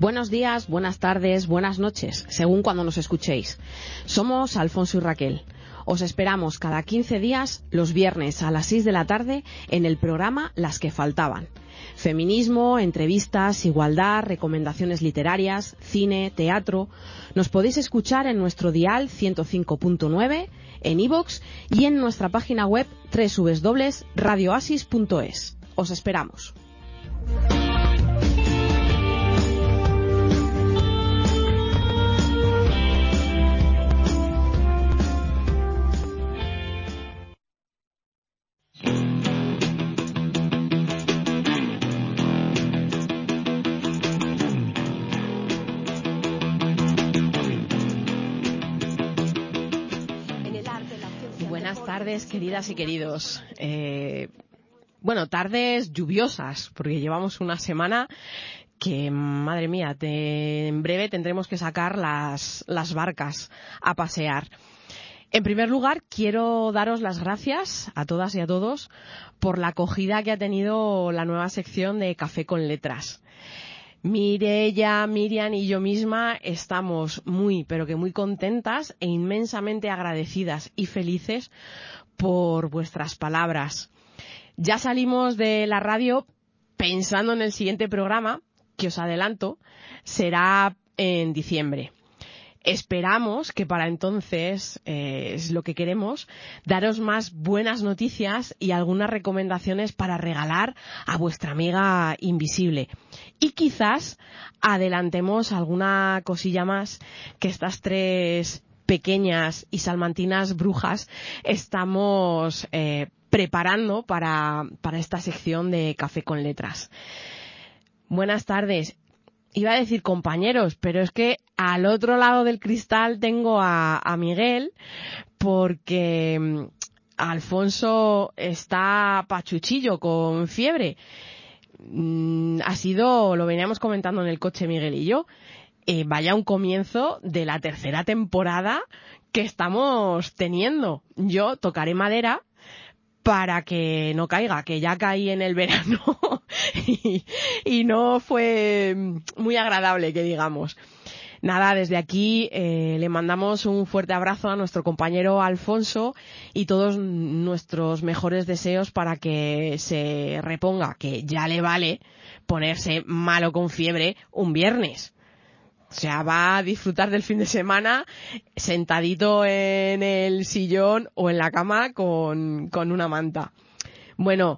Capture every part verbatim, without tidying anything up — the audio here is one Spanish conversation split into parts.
Buenos días, buenas tardes, buenas noches, según cuando nos escuchéis. Somos Alfonso y Raquel. Os esperamos cada quince días, los viernes a las seis de la tarde, en el programa Las que faltaban. Feminismo, entrevistas, igualdad, recomendaciones literarias, cine, teatro. Nos podéis escuchar en nuestro dial ciento cinco punto nueve, en iVoox y en nuestra página web doble u doble u doble u punto radio oasis punto es. Os esperamos. Buenas tardes, queridas y queridos. Eh, bueno, tardes lluviosas, porque llevamos una semana que, madre mía, te, en breve tendremos que sacar las, las barcas a pasear. En primer lugar, quiero daros las gracias a todas y a todos por la acogida que ha tenido la nueva sección de Café con Letras. Mireia, Miriam y yo misma estamos muy, pero que muy contentas e inmensamente agradecidas y felices por vuestras palabras. Ya salimos de la radio pensando en el siguiente programa, que os adelanto, será en diciembre. Esperamos que para entonces, eh, es lo que queremos, daros más buenas noticias y algunas recomendaciones para regalar a vuestra amiga invisible. Y quizás adelantemos alguna cosilla más que estas tres pequeñas y salmantinas brujas estamos eh, preparando para, para esta sección de Café con Letras. Buenas tardes. Iba a decir compañeros, pero es que al otro lado del cristal tengo a, a Miguel, porque um, Alfonso está pachuchillo con fiebre. Mm, ha sido, lo veníamos comentando en el coche Miguel y yo, eh, vaya un comienzo de la tercera temporada que estamos teniendo. Yo tocaré madera para que no caiga, que ya caí en el verano y, y no fue muy agradable, que digamos. Nada, desde aquí eh, le mandamos un fuerte abrazo a nuestro compañero Alfonso y todos nuestros mejores deseos para que se reponga, que ya le vale ponerse malo con fiebre un viernes. O sea, va a disfrutar del fin de semana sentadito en el sillón o en la cama con, con una manta. Bueno,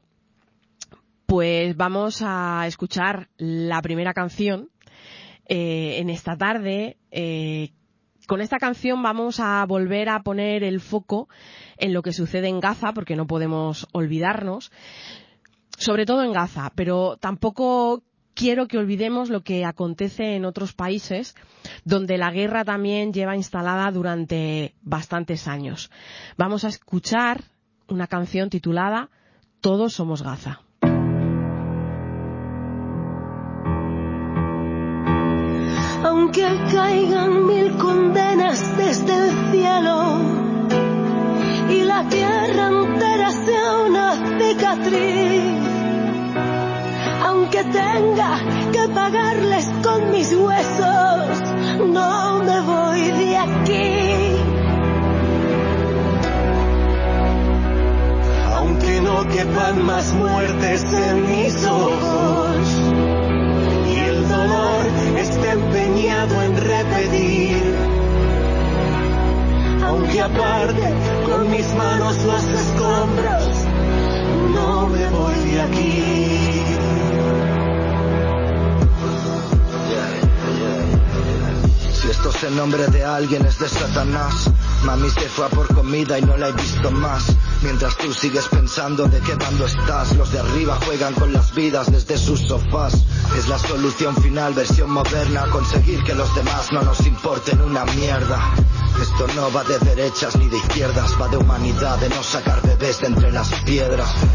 pues vamos a escuchar la primera canción eh, en esta tarde. Eh, con esta canción vamos a volver a poner el foco en lo que sucede en Gaza, porque no podemos olvidarnos, sobre todo en Gaza, pero tampoco quiero que olvidemos lo que acontece en otros países donde la guerra también lleva instalada durante bastantes años. Vamos a escuchar una canción titulada Todos somos Gaza. Aunque caigan mil condenas desde el cielo y la tierra entera sea una cicatriz, aunque tenga que pagarles con mis huesos, no me voy de aquí. Aunque no quepan más muertes en mis ojos y el dolor esté empeñado en repetir, aunque aparte con mis manos los escombros, no me voy de aquí. Si esto es el nombre de alguien, es de Satanás. Mami se fue a por comida y no la he visto más. Mientras tú sigues pensando de qué bando estás, los de arriba juegan con las vidas desde sus sofás. Es la solución final, versión moderna, conseguir que los demás no nos importen una mierda. Esto no va de derechas ni de izquierdas, va de humanidad, de no sacar bebés de entre las piedras.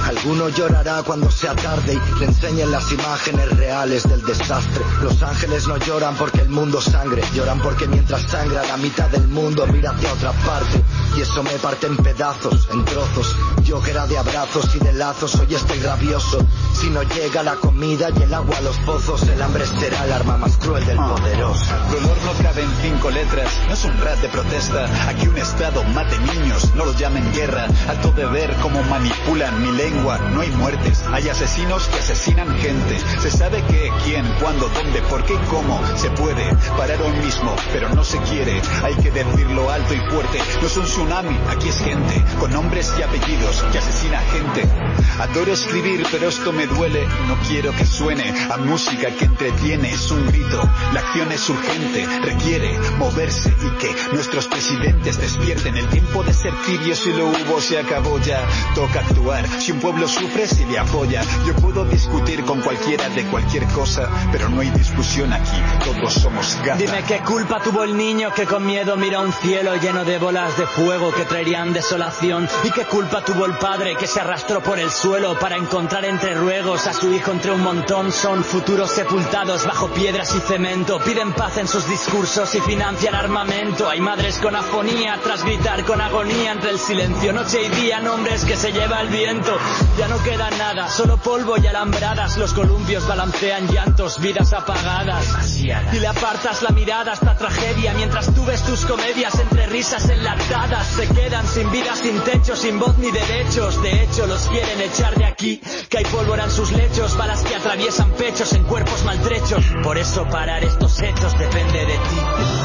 Alguno llorará cuando sea tarde y le enseñen las imágenes reales del desastre. Los ángeles no lloran porque el mundo sangre, lloran porque mientras sangra la mitad del mundo mira hacia otra parte. Y eso me parte en pedazos, en trozos. Yo que era de abrazos y de lazos, hoy estoy rabioso. Si no llega la comida y el agua a los pozos, el hambre será el arma más cruel del poderoso. Dolor no cabe en cinco letras, no es un rap de protesta. Aquí un estado mate niños, no los llamen guerra. Alto de ver cómo manipulan mi lengua. No hay muertes, hay asesinos que asesinan gente. Se sabe qué, quién, cuándo, dónde, por qué y cómo. Se puede parar hoy mismo, pero no se quiere. Hay que decirlo alto y fuerte. No es un tsunami, aquí es gente con nombres y apellidos que asesina gente. Adoro escribir, pero esto me duele. No quiero que suene a música que entretiene. Es un grito, la acción es urgente, requiere moverse y que nuestros presidentes despierten. El tiempo de ser tibio si lo hubo se acabó ya. Toca actuar, si un pueblo sufre se le apoya. Yo puedo discutir con cualquiera de cualquier cosa, pero no hay discusión aquí, todos somos gata. Dime qué culpa tuvo el niño que con miedo mira un cielo lleno de bolas de fuego que traerían desolación. Y qué culpa tuvo el padre que se arrastró por el suelo para encontrar entre ruegos a su hijo entre un montón. Son futuros sepultados bajo piedras y cemento. Piden paz en sus discursos y financian armamento. Hay madres con afonía tras gritar con agonía entre el silencio noche y día. Nombres que se lleva el viento. Ya no queda nada, solo polvo y alambradas. Los columpios balancean llantos, vidas apagadas. Demasiadas. Y le apartas la mirada hasta tragedia mientras tú ves tus comedias entre risas enlatadas. Se quedan sin vida, sin techo, sin voz ni derechos. De hecho los quieren echar de aquí, que hay pólvora en sus lechos, balas que atraviesan pechos en cuerpos maltrechos. Por eso parar estos hechos depende de ti.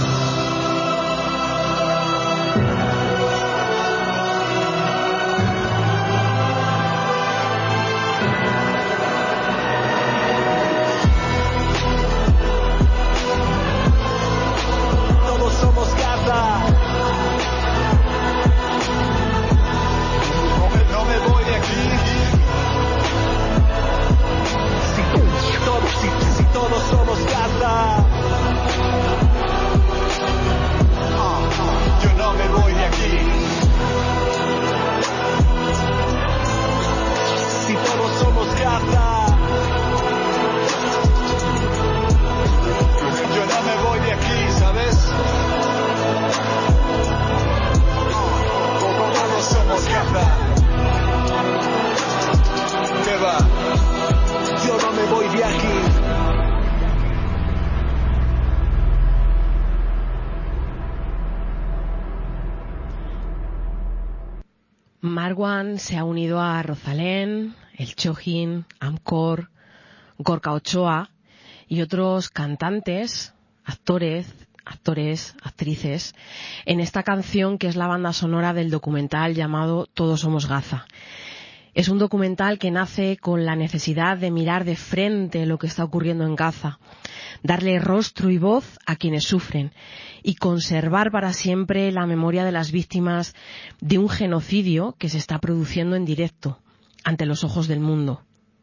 Marwan se ha unido a Rosalén, El Chojin, Amcor, Gorka Ochoa y otros cantantes, actores, actores, actrices, en esta canción que es la banda sonora del documental llamado Todos somos Gaza. Es un documental que nace con la necesidad de mirar de frente lo que está ocurriendo en Gaza, darle rostro y voz a quienes sufren y conservar para siempre la memoria de las víctimas de un genocidio que se está produciendo en directo ante los ojos del mundo.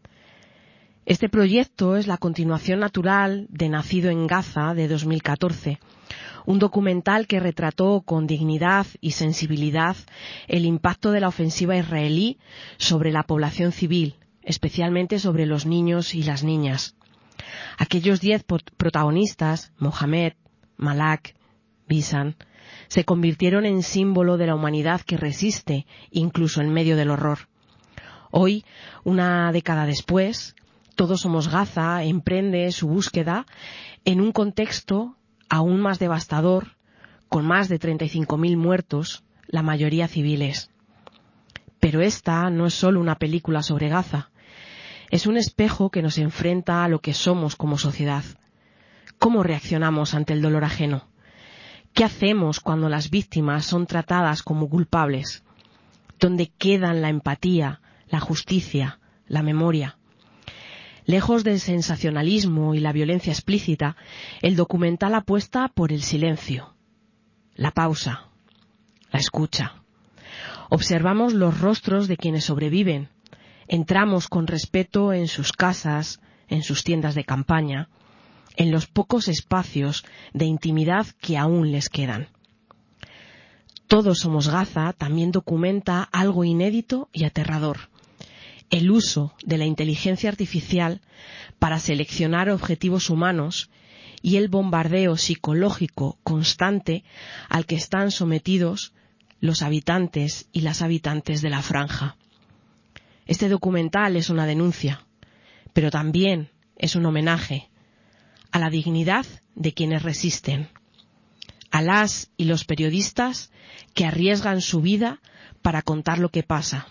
Este proyecto es la continuación natural de Nacido en Gaza de dos mil catorce, un documental que retrató con dignidad y sensibilidad el impacto de la ofensiva israelí sobre la población civil, especialmente sobre los niños y las niñas. Aquellos diez protagonistas, Mohamed, Malak, Bisan, se convirtieron en símbolo de la humanidad que resiste incluso en medio del horror. Hoy, una década después, Todos somos Gaza emprende su búsqueda en un contexto aún más devastador, con más de treinta y cinco mil muertos, la mayoría civiles. Pero esta no es solo una película sobre Gaza, es un espejo que nos enfrenta a lo que somos como sociedad. ¿Cómo reaccionamos ante el dolor ajeno? ¿Qué hacemos cuando las víctimas son tratadas como culpables? ¿Dónde quedan la empatía, la justicia, la memoria? Lejos del sensacionalismo y la violencia explícita, el documental apuesta por el silencio, la pausa, la escucha. Observamos los rostros de quienes sobreviven, entramos con respeto en sus casas, en sus tiendas de campaña, en los pocos espacios de intimidad que aún les quedan. Todos somos Gaza también documenta algo inédito y aterrador. el uso de la inteligencia artificial para seleccionar objetivos humanos y el bombardeo psicológico constante al que están sometidos los habitantes y las habitantes de la franja. Este documental es una denuncia, pero también es un homenaje a la dignidad de quienes resisten, a las y los periodistas que arriesgan su vida para contar lo que pasa,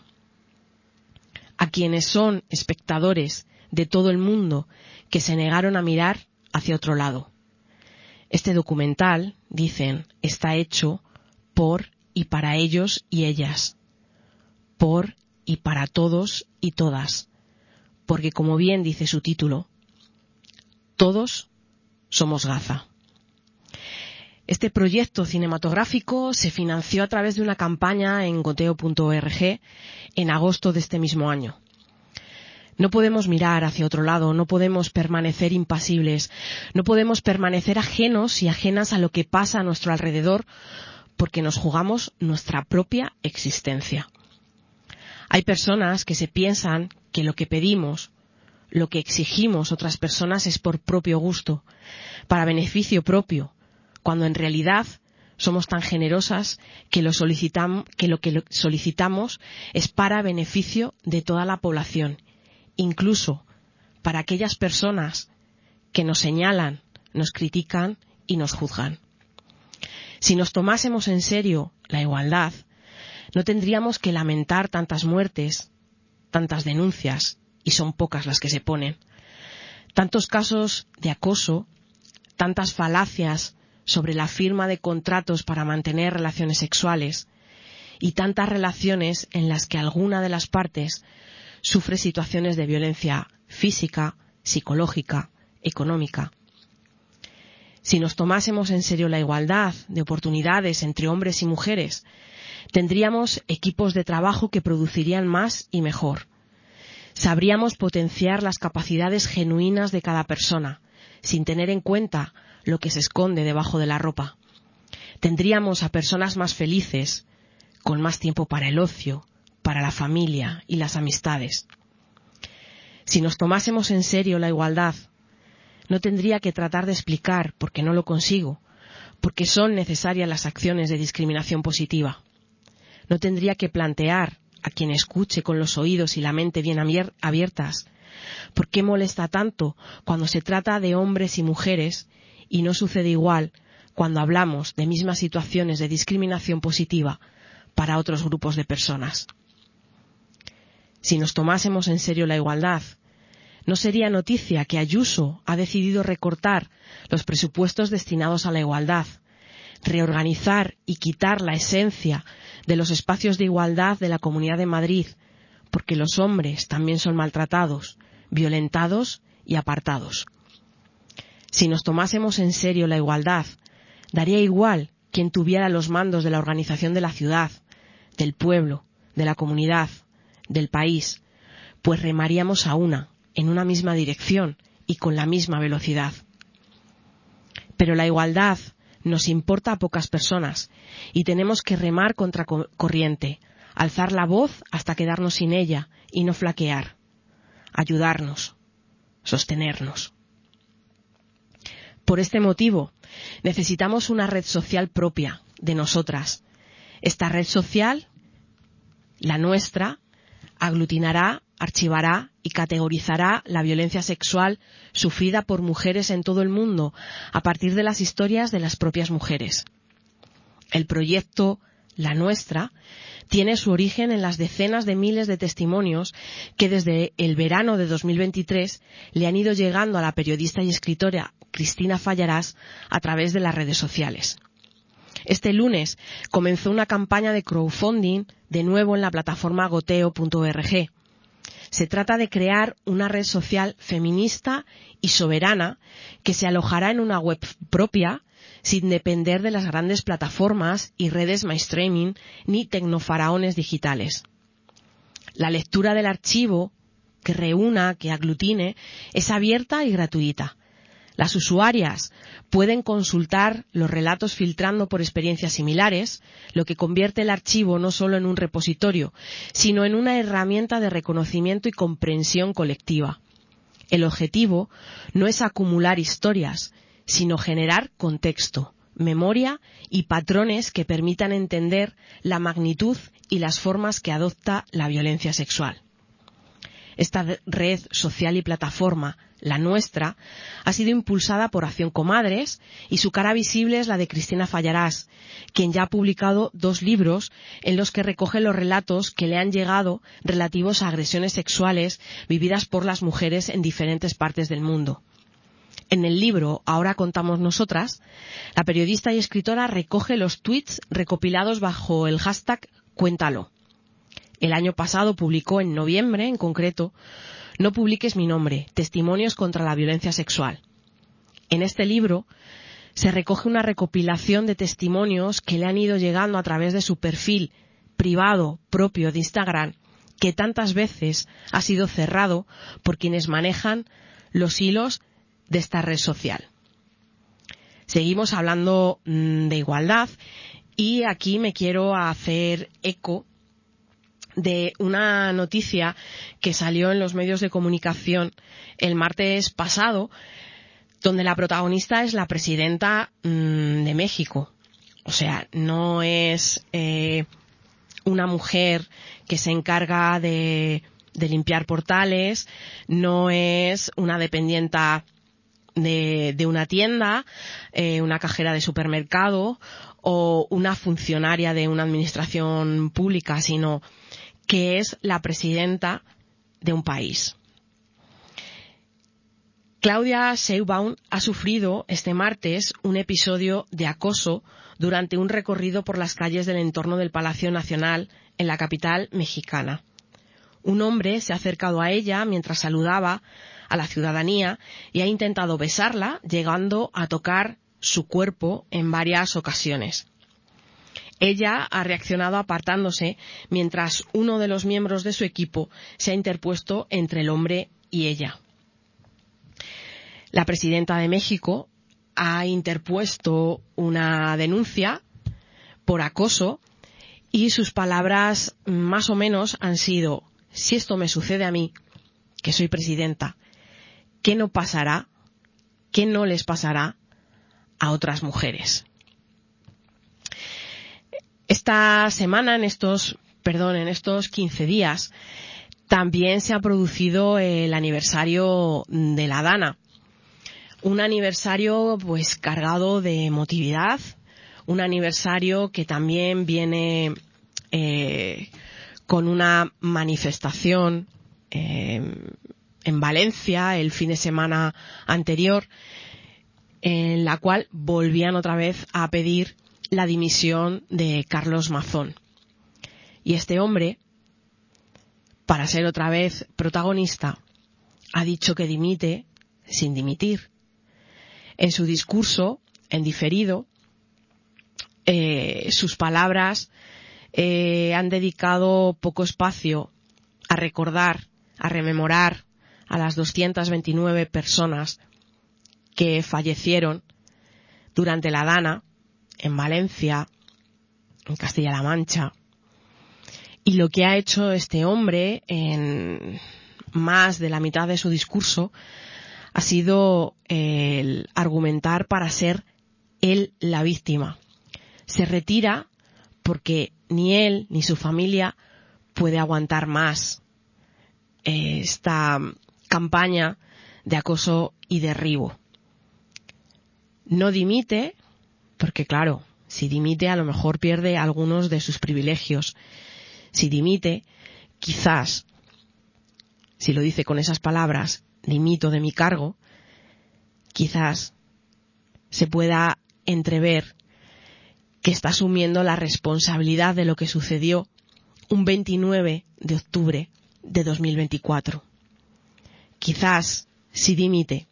a quienes son espectadores de todo el mundo que se negaron a mirar hacia otro lado. Este documental, dicen, está hecho por y para ellos y ellas, por y para todos y todas, porque como bien dice su título, todos somos Gaza. Este proyecto cinematográfico se financió a través de una campaña en goteo punto org en agosto de este mismo año. No podemos mirar hacia otro lado, no podemos permanecer impasibles, no podemos permanecer ajenos y ajenas a lo que pasa a nuestro alrededor porque nos jugamos nuestra propia existencia. Hay personas que se piensan que lo que pedimos, lo que exigimos otras personas es por propio gusto, para beneficio propio, cuando en realidad somos tan generosas que lo, solicitam- que lo que solicitamos es para beneficio de toda la población, incluso para aquellas personas que nos señalan, nos critican y nos juzgan. Si nos tomásemos en serio la igualdad, no tendríamos que lamentar tantas muertes, tantas denuncias, y son pocas las que se ponen, tantos casos de acoso, tantas falacias sobre la firma de contratos para mantener relaciones sexuales y tantas relaciones en las que alguna de las partes sufre situaciones de violencia física, psicológica, económica. Si nos tomásemos en serio la igualdad de oportunidades entre hombres y mujeres, tendríamos equipos de trabajo que producirían más y mejor. Sabríamos potenciar las capacidades genuinas de cada persona, sin tener en cuenta lo que se esconde debajo de la ropa. Tendríamos a personas más felices, con más tiempo para el ocio, para la familia y las amistades. Si nos tomásemos en serio la igualdad, no tendría que tratar de explicar por qué no lo consigo, porque son necesarias las acciones de discriminación positiva. No tendría que plantear a quien escuche con los oídos y la mente bien abiertas por qué molesta tanto cuando se trata de hombres y mujeres y no sucede igual cuando hablamos de mismas situaciones de discriminación positiva para otros grupos de personas. Si nos tomásemos en serio la igualdad, no sería noticia que Ayuso ha decidido recortar los presupuestos destinados a la igualdad, reorganizar y quitar la esencia de los espacios de igualdad de la Comunidad de Madrid, porque los hombres también son maltratados, violentados y apartados. Si nos tomásemos en serio la igualdad, daría igual quien tuviera los mandos de la organización de la ciudad, del pueblo, de la comunidad, del país, pues remaríamos a una, en una misma dirección y con la misma velocidad. Pero la igualdad nos importa a pocas personas y tenemos que remar contra corriente, alzar la voz hasta quedarnos sin ella y no flaquear, ayudarnos, sostenernos. Por este motivo, necesitamos una red social propia de nosotras. Esta red social, la nuestra, aglutinará, archivará y categorizará la violencia sexual sufrida por mujeres en todo el mundo a partir de las historias de las propias mujeres. El proyecto La Nuestra tiene su origen en las decenas de miles de testimonios que desde el verano de dos mil veintitrés le han ido llegando a la periodista y escritora Cristina Fallarás a través de las redes sociales. Este lunes comenzó una campaña de crowdfunding de nuevo en la plataforma goteo punto org. Se trata de crear una red social feminista y soberana que se alojará en una web propia sin depender de las grandes plataformas y redes mainstreaming ni tecnofaraones digitales. La lectura del archivo que reúna, que aglutine, es abierta y gratuita. Las usuarias pueden consultar los relatos filtrando por experiencias similares, lo que convierte el archivo no solo en un repositorio, sino en una herramienta de reconocimiento y comprensión colectiva. El objetivo no es acumular historias, sino generar contexto, memoria y patrones que permitan entender la magnitud y las formas que adopta la violencia sexual. Esta red social y plataforma, la nuestra, ha sido impulsada por Acción Comadres y su cara visible es la de Cristina Fallarás, quien ya ha publicado dos libros en los que recoge los relatos que le han llegado relativos a agresiones sexuales vividas por las mujeres en diferentes partes del mundo. En el libro Ahora contamos nosotras, la periodista y escritora recoge los tweets recopilados bajo el hashtag Cuéntalo. El año pasado publicó, en noviembre en concreto, No publiques mi nombre, testimonios contra la violencia sexual. En este libro se recoge una recopilación de testimonios que le han ido llegando a través de su perfil privado propio de Instagram, que tantas veces ha sido cerrado por quienes manejan los hilos de esta red social. Seguimos hablando de igualdad y aquí me quiero hacer eco de una noticia que salió en los medios de comunicación el martes pasado, donde la protagonista es la presidenta mmm, de México. O sea, no es eh, una mujer que se encarga de, de limpiar portales, no es una dependienta de, de una tienda, eh, una cajera de supermercado o una funcionaria de una administración pública, sino que es la presidenta de un país. Claudia Sheinbaum ha sufrido este martes un episodio de acoso durante un recorrido por las calles del entorno del Palacio Nacional en la capital mexicana. Un hombre se ha acercado a ella mientras saludaba a la ciudadanía y ha intentado besarla, llegando a tocar su cuerpo en varias ocasiones. Ella ha reaccionado apartándose, mientras uno de los miembros de su equipo se ha interpuesto entre el hombre y ella. La presidenta de México ha interpuesto una denuncia por acoso y sus palabras más o menos han sido: si esto me sucede a mí, que soy presidenta, ¿qué no pasará? ¿Qué no les pasará a otras mujeres? Esta semana, en estos, perdón, en estos quince días, también se ha producido el aniversario de la Dana. Un aniversario, pues, cargado de emotividad, un aniversario que también viene eh, con una manifestación eh, en Valencia el fin de semana anterior, en la cual volvían otra vez a pedir la dimisión de Carlos Mazón. Y este hombre, para ser otra vez protagonista, ha dicho que dimite sin dimitir. En su discurso, en diferido, eh, sus palabras eh, han dedicado poco espacio a recordar, a rememorar a las doscientas veintinueve personas que fallecieron durante la Dana en Valencia, en Castilla-La Mancha. Y lo que ha hecho este hombre en más de la mitad de su discurso ha sido el argumentar para ser él la víctima. Se retira porque ni él ni su familia puede aguantar más esta campaña de acoso y derribo. No dimite porque, claro, si dimite a lo mejor pierde algunos de sus privilegios. Si dimite, quizás, si lo dice con esas palabras, dimito de mi cargo, quizás se pueda entrever que está asumiendo la responsabilidad de lo que sucedió un veintinueve de octubre de dos mil veinticuatro. Quizás, si dimite,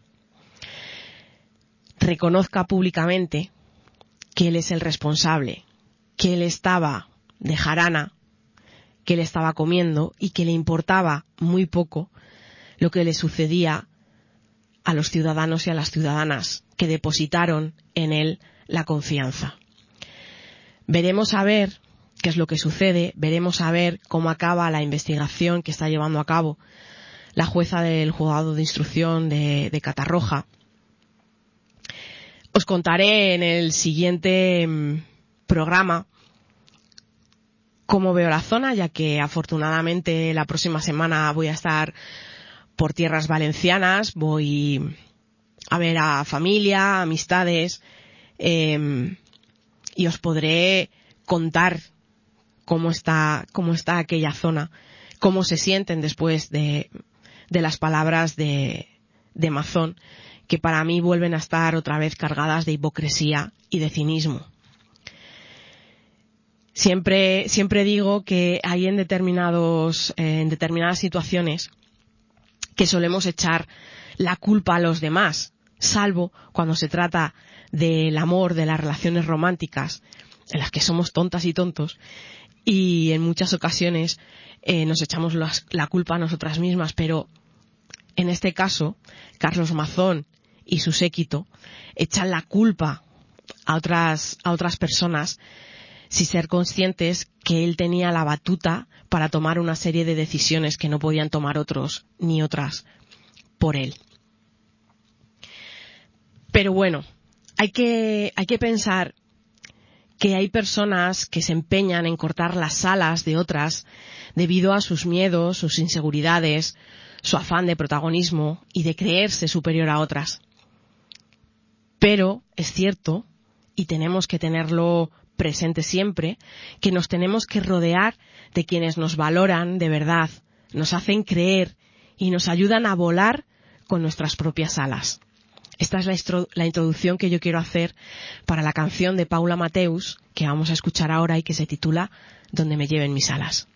reconozca públicamente que él es el responsable, que él estaba de jarana, que él estaba comiendo y que le importaba muy poco lo que le sucedía a los ciudadanos y a las ciudadanas que depositaron en él la confianza. Veremos a ver qué es lo que sucede, veremos a ver cómo acaba la investigación que está llevando a cabo la jueza del juzgado de instrucción de, de Catarroja. Os contaré en el siguiente mmm, programa cómo veo la zona, ya que afortunadamente la próxima semana voy a estar por tierras valencianas, voy a ver a familia, amistades, eh, y os podré contar cómo está, cómo está aquella zona, cómo se sienten después de, de las palabras de, de Mazón, que para mí vuelven a estar otra vez cargadas de hipocresía y de cinismo. Siempre, siempre digo que hay en determinados, eh, en determinadas situaciones que solemos echar la culpa a los demás, salvo cuando se trata del amor, de las relaciones románticas, en las que somos tontas y tontos, y en muchas ocasiones eh, nos echamos las, la culpa a nosotras mismas, pero en este caso, Carlos Mazón y su séquito echan la culpa a otras, a otras personas sin ser conscientes que él tenía la batuta para tomar una serie de decisiones que no podían tomar otros ni otras por él. Pero bueno, hay que, hay que pensar que hay personas que se empeñan en cortar las alas de otras debido a sus miedos, sus inseguridades, su afán de protagonismo y de creerse superior a otras. Pero es cierto, y tenemos que tenerlo presente siempre, que nos tenemos que rodear de quienes nos valoran de verdad, nos hacen creer y nos ayudan a volar con nuestras propias alas. Esta es la, istro- la introducción que yo quiero hacer para la canción de Paula Mateus, que vamos a escuchar ahora y que se titula Donde me lleven mis alas.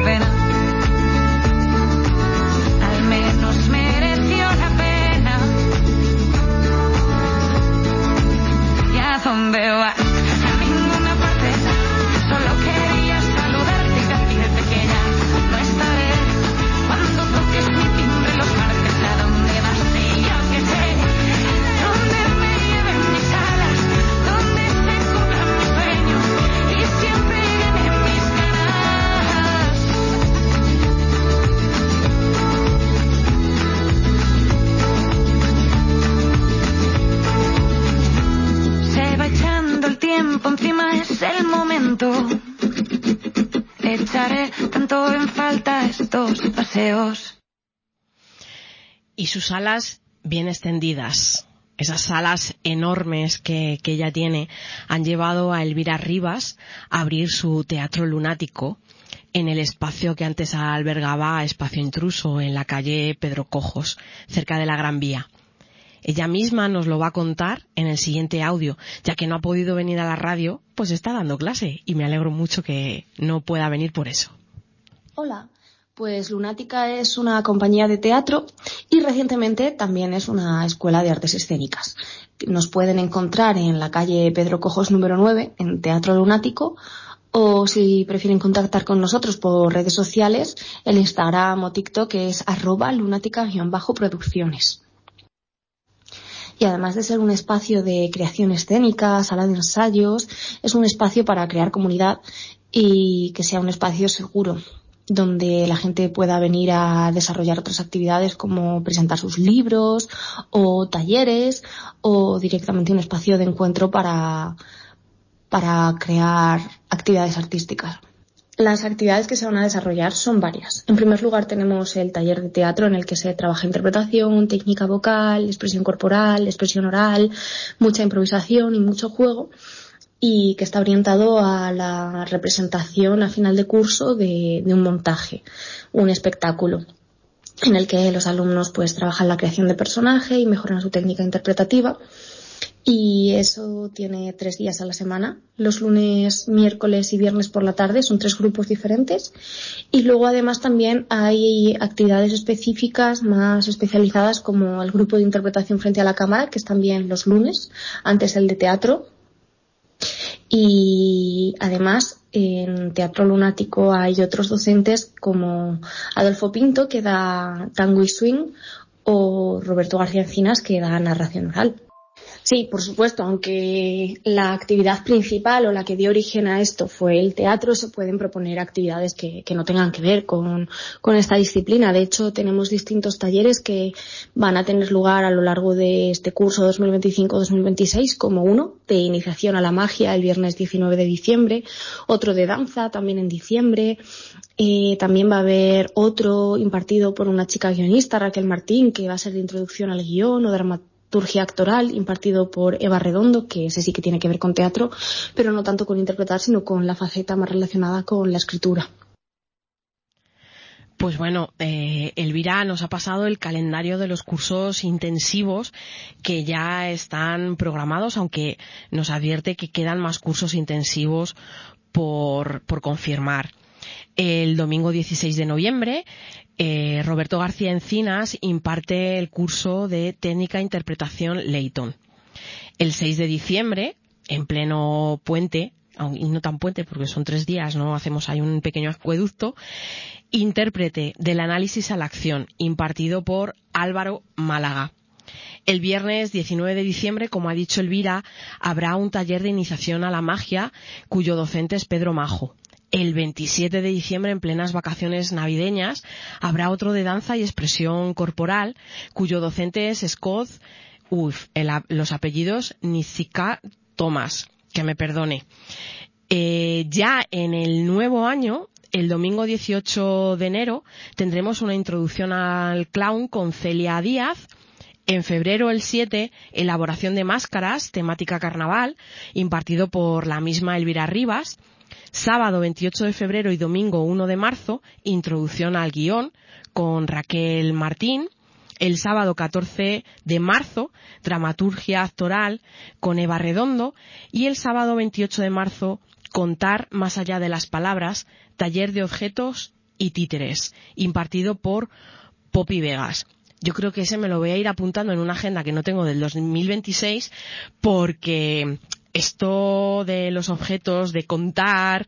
Al menos mereció la pena. tanto, echaré tanto en falta estos paseos. Y sus alas bien extendidas, esas alas enormes que, que ella tiene, han llevado a Elvira Rivas a abrir su teatro lunático en el espacio que antes albergaba Espacio Intruso, en la calle Pedro Cojos, cerca de la Gran Vía. Ella misma nos lo va a contar en el siguiente audio, ya que no ha podido venir a la radio, pues está dando clase y me alegro mucho que no pueda venir por eso. Hola. Pues Lunática es una compañía de teatro y recientemente también es una escuela de artes escénicas. Nos pueden encontrar en la calle Pedro Cojos número nueve, en Teatro Lunático, o si prefieren contactar con nosotros por redes sociales, el Instagram o TikTok es arroba lunática-producciones. Y además de ser un espacio de creación escénica, sala de ensayos, es un espacio para crear comunidad y que sea un espacio seguro, donde la gente pueda venir a desarrollar otras actividades como presentar sus libros o talleres o directamente un espacio de encuentro para, para crear actividades artísticas. Las actividades que se van a desarrollar son varias. En primer lugar tenemos el taller de teatro en el que se trabaja interpretación, técnica vocal, expresión corporal, expresión oral, mucha improvisación y mucho juego, y que está orientado a la representación a final de curso de, de un montaje, un espectáculo, en el que los alumnos pues trabajan la creación de personaje y mejoran su técnica interpretativa. Y eso tiene tres días a la semana, los lunes, miércoles y viernes por la tarde, son tres grupos diferentes. Y luego además también hay actividades específicas más especializadas, como el grupo de interpretación frente a la cámara, que es también los lunes, antes el de teatro. Y además en Teatro Lunático hay otros docentes como Adolfo Pinto, que da tango y swing, o Roberto García Encinas, que da narración oral. Sí, por supuesto, aunque la actividad principal o la que dio origen a esto fue el teatro, se pueden proponer actividades que, que no tengan que ver con, con esta disciplina. De hecho, tenemos distintos talleres que van a tener lugar a lo largo de este curso dos mil veinticinco dos mil veintiséis, como uno de iniciación a la magia el viernes diecinueve de diciembre, otro de danza también en diciembre. Eh, también va a haber otro impartido por una chica guionista, Raquel Martín, que va a ser de introducción al guión o dramaturgia actoral, impartido por Eva Redondo, que ese sí que tiene que ver con teatro, pero no tanto con interpretar, sino con la faceta más relacionada con la escritura. Pues bueno, eh, Elvira nos ha pasado el calendario de los cursos intensivos que ya están programados, aunque nos advierte que quedan más cursos intensivos por, por confirmar. El domingo dieciséis de noviembre, eh, Roberto García Encinas imparte el curso de técnica e interpretación Leighton. El seis de diciembre, en pleno puente, y no tan puente porque son tres días, no hacemos ahí un pequeño acueducto, intérprete del análisis a la acción, impartido por Álvaro Málaga. El viernes diecinueve de diciembre, como ha dicho Elvira, habrá un taller de iniciación a la magia cuyo docente es Pedro Majo. El veintisiete de diciembre, en plenas vacaciones navideñas, habrá otro de danza y expresión corporal, cuyo docente es Scott, uf, el, los apellidos Nizika Thomas, que me perdone. Eh, ya en el nuevo año, el domingo dieciocho de enero, tendremos una introducción al clown con Celia Díaz. En febrero, el siete, elaboración de máscaras, temática carnaval, impartido por la misma Elvira Rivas. Sábado veintiocho de febrero y domingo uno de marzo, introducción al guión con Raquel Martín. El sábado catorce de marzo, dramaturgia actoral con Eva Redondo. Y el sábado veintiocho de marzo, contar más allá de las palabras, taller de objetos y títeres, impartido por Poppy Vegas. Yo creo que ese me lo voy a ir apuntando en una agenda que no tengo del dos mil veintiséis, porque esto de los objetos, de contar,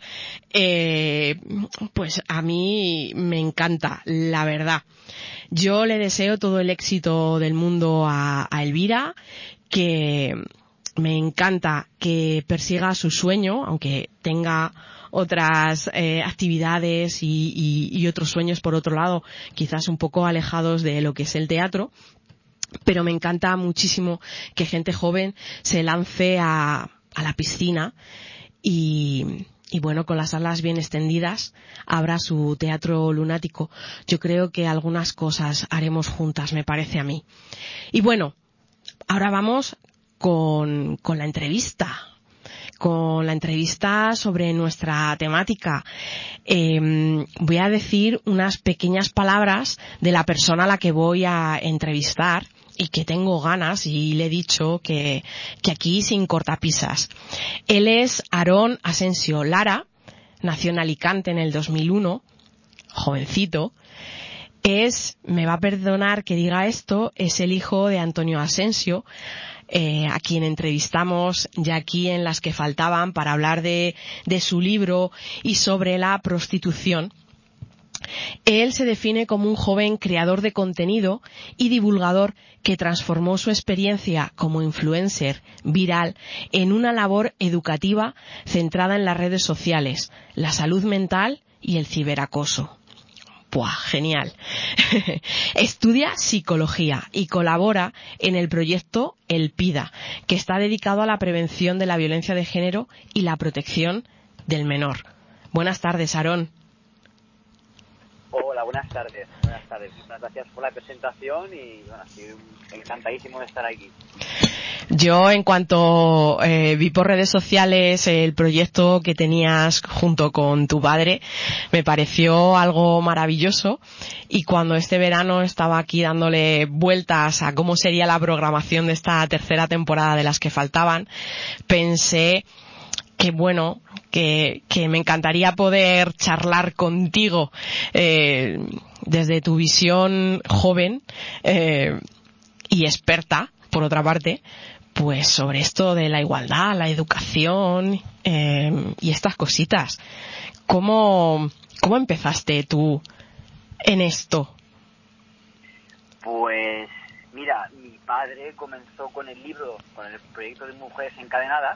eh, pues a mí me encanta, la verdad. Yo le deseo todo el éxito del mundo a, a Elvira, que me encanta que persiga su sueño, aunque tenga otras eh, actividades y, y, y otros sueños por otro lado, quizás un poco alejados de lo que es el teatro. Pero me encanta muchísimo que gente joven se lance a, a la piscina y, y bueno, con las alas bien extendidas, abra su teatro lunático. Yo creo que algunas cosas haremos juntas, me parece a mí. Y bueno, ahora vamos con, con la entrevista. Con la entrevista sobre nuestra temática. Eh, voy a decir unas pequeñas palabras de la persona a la que voy a entrevistar y que tengo ganas, y le he dicho que, que aquí sin cortapisas. Él es Aarón Asensio Lara, nació en Alicante en el dos mil uno, jovencito. Es, me va a perdonar que diga esto, es el hijo de Antonio Asensio, eh, a quien entrevistamos ya aquí en Las que Faltaban para hablar de, de su libro y sobre la prostitución. Él se define como un joven creador de contenido y divulgador que transformó su experiencia como influencer viral en una labor educativa centrada en las redes sociales, la salud mental y el ciberacoso. ¡Buah, genial! Estudia psicología y colabora en el proyecto El PIDA, que está dedicado a la prevención de la violencia de género y la protección del menor. Buenas tardes, Aarón. Hola, buenas tardes. Buenas tardes. Muchas gracias por la presentación y bueno, estoy encantadísimo de estar aquí. Yo, en cuanto eh, vi por redes sociales el proyecto que tenías junto con tu padre, me pareció algo maravilloso, y cuando este verano estaba aquí dándole vueltas a cómo sería la programación de esta tercera temporada de Las que Faltaban, pensé que bueno, que, que me encantaría poder charlar contigo eh, desde tu visión joven eh, y experta, por otra parte, pues sobre esto de la igualdad, la educación eh, y estas cositas. ¿Cómo, cómo empezaste tú en esto? Pues mira, mi padre comenzó con el libro, con el proyecto de Mujeres Encadenadas,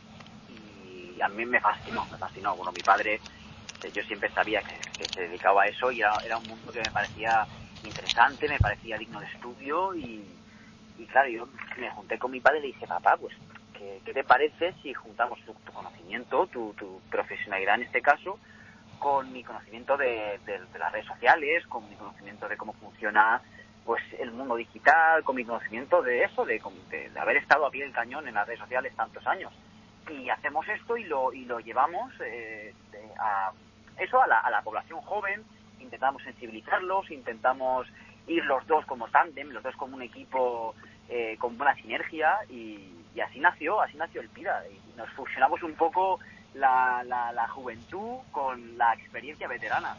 y a mí me fascinó, me fascinó. Bueno, mi padre, yo siempre sabía que, que se dedicaba a eso y era, era un mundo que me parecía interesante, me parecía digno de estudio y Y claro, yo me junté con mi padre y le dije, papá, pues, ¿qué, qué te parece si juntamos tu, tu conocimiento, tu, tu profesionalidad en este caso, con mi conocimiento de, de, de las redes sociales, con mi conocimiento de cómo funciona pues el mundo digital, con mi conocimiento de eso, de, de, de haber estado a pie del cañón en las redes sociales tantos años? Y hacemos esto y lo, y lo llevamos eh, de, a eso, a la, a la población joven, intentamos sensibilizarlos, intentamos ir los dos como tándem, los dos como un equipo eh, con buena sinergia, y, y así nació, así nació el PIDA. Y nos fusionamos un poco la, la, la juventud con la experiencia veterana.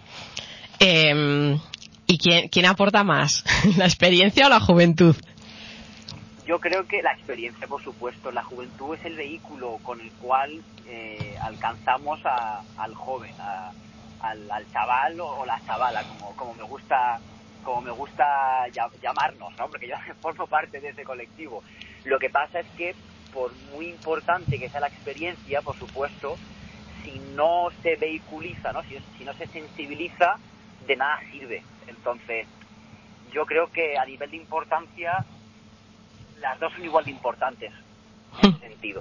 Eh, ¿Y quién, quién aporta más, la experiencia o la juventud? Yo creo que la experiencia, por supuesto. La juventud es el vehículo con el cual eh, alcanzamos a, al joven, a, al, al chaval o, o la chavala, como, como me gusta como me gusta llamarnos, ¿no? Porque yo formo parte de ese colectivo. Lo que pasa es que, por muy importante que sea la experiencia, por supuesto, si no se vehiculiza, ¿no? Si, si no se sensibiliza, de nada sirve. Entonces, yo creo que a nivel de importancia, las dos son igual de importantes, en ese sentido.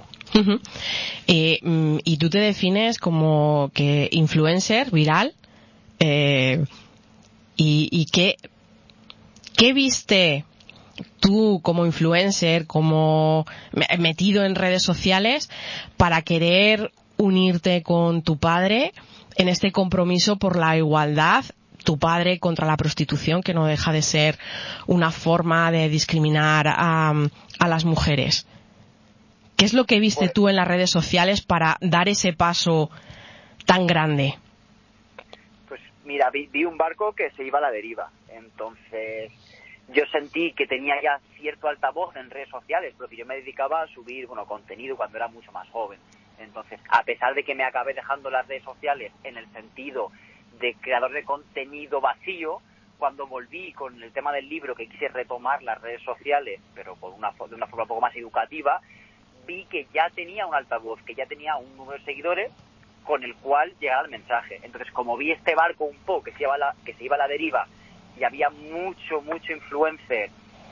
eh, y tú te defines como que influencer, viral, eh, y, y qué ¿Qué viste tú como influencer, como metido en redes sociales, para querer unirte con tu padre en este compromiso por la igualdad, tu padre contra la prostitución, que no deja de ser una forma de discriminar a, a las mujeres? ¿Qué es lo que viste tú en las redes sociales para dar ese paso tan grande? Pues mira, vi, vi un barco que se iba a la deriva. Entonces yo sentí que tenía ya cierto altavoz en redes sociales, porque yo me dedicaba a subir, bueno, contenido cuando era mucho más joven. Entonces, a pesar de que me acabé dejando las redes sociales en el sentido de creador de contenido vacío, cuando volví con el tema del libro, que quise retomar las redes sociales, pero por una, de una forma un poco más educativa, vi que ya tenía un altavoz, que ya tenía un número de seguidores con el cual llegaba el mensaje. Entonces, como vi este barco un poco que se iba a la, que se iba a la deriva, y había mucho, mucho influencer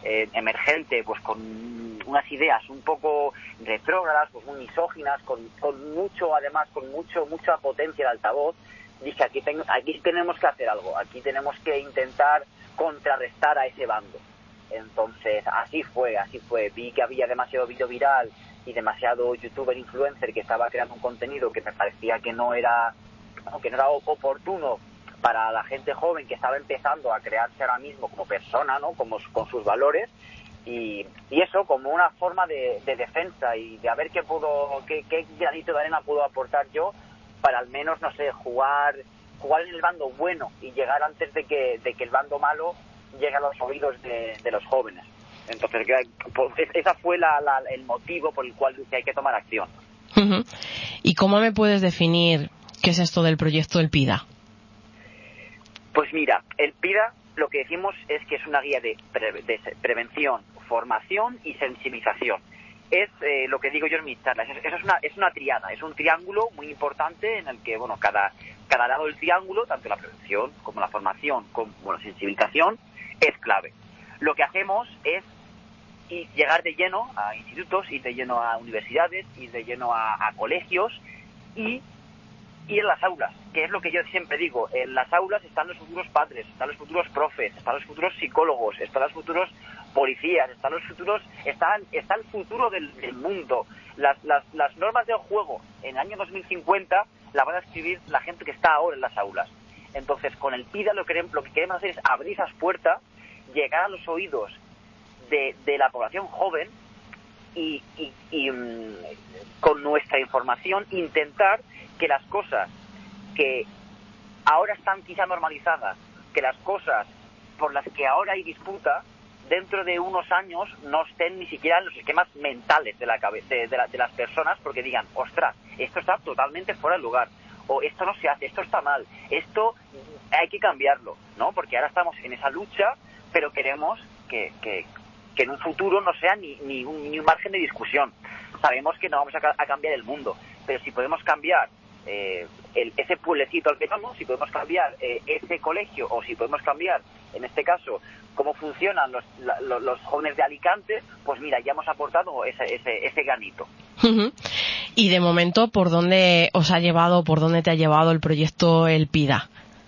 eh, emergente, pues con unas ideas un poco retrógradas, pues muy misóginas, con, con mucho, además, con mucho mucha potencia de altavoz, dije, aquí, ten, aquí tenemos que hacer algo, aquí tenemos que intentar contrarrestar a ese bando. Entonces, así fue, así fue. Vi que había demasiado vídeo viral y demasiado youtuber influencer que estaba creando un contenido que me parecía que no era, no, que no era oportuno para la gente joven que estaba empezando a crearse ahora mismo como persona, ¿no? Como con sus valores, y, y eso como una forma de, de defensa y de a ver qué puedo, qué, qué granito de arena puedo aportar yo para al menos, no sé, jugar jugar en el bando bueno y llegar antes de que de que el bando malo llegue a los oídos de, de los jóvenes. Entonces, esa fue la, la, el motivo por el cual dije hay que tomar acción. Uh-huh. ¿Y cómo me puedes definir qué es esto del proyecto El PIDA? Pues mira, el PIDA lo que decimos es que es una guía de, pre, de prevención, formación y sensibilización. Es eh, lo que digo yo en mis charlas, eso es una, es una triada, es un triángulo muy importante en el que, bueno, cada, cada lado del triángulo, tanto la prevención como la formación, como bueno, sensibilización, es clave. Lo que hacemos es ir, llegar de lleno a institutos, ir de lleno a universidades, ir de lleno a, a colegios y ir en las aulas, que es lo que yo siempre digo, en las aulas están los futuros padres, están los futuros profes, están los futuros psicólogos, están los futuros policías, están los futuros, están, está el futuro del, del mundo. Las, las, las normas del juego en el año dos mil cincuenta las van a escribir la gente que está ahora en las aulas. Entonces, con el PIDA lo que, lo que queremos hacer es abrir esas puertas, llegar a los oídos de, de la población joven y, y, y um, con nuestra información intentar que las cosas que ahora están quizá normalizadas, que las cosas por las que ahora hay disputa, dentro de unos años no estén ni siquiera en los esquemas mentales de, la cabe- de, de, la, de las personas, porque digan, ostras, esto está totalmente fuera de lugar, o esto no se hace, esto está mal, esto hay que cambiarlo, ¿no? Porque ahora estamos en esa lucha, pero queremos que, que, que en un futuro no sea ni, ni, un, ni un margen de discusión. Sabemos que no vamos a, a cambiar el mundo, pero si podemos cambiar eh, el, ese pueblecito al que vamos, si podemos cambiar eh, ese colegio, o si podemos cambiar, en este caso, cómo funcionan los, la, los, los jóvenes de Alicante, pues mira, ya hemos aportado ese, ese, ese granito. Uh-huh. Y de momento, ¿por dónde os ha llevado, por dónde te ha llevado el proyecto El PIDA?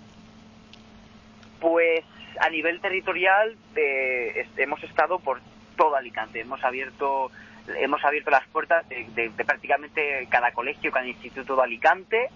Pues a nivel territorial eh, hemos estado por todo Alicante, hemos abierto hemos abierto las puertas de, de, de prácticamente cada colegio, cada instituto de Alicante,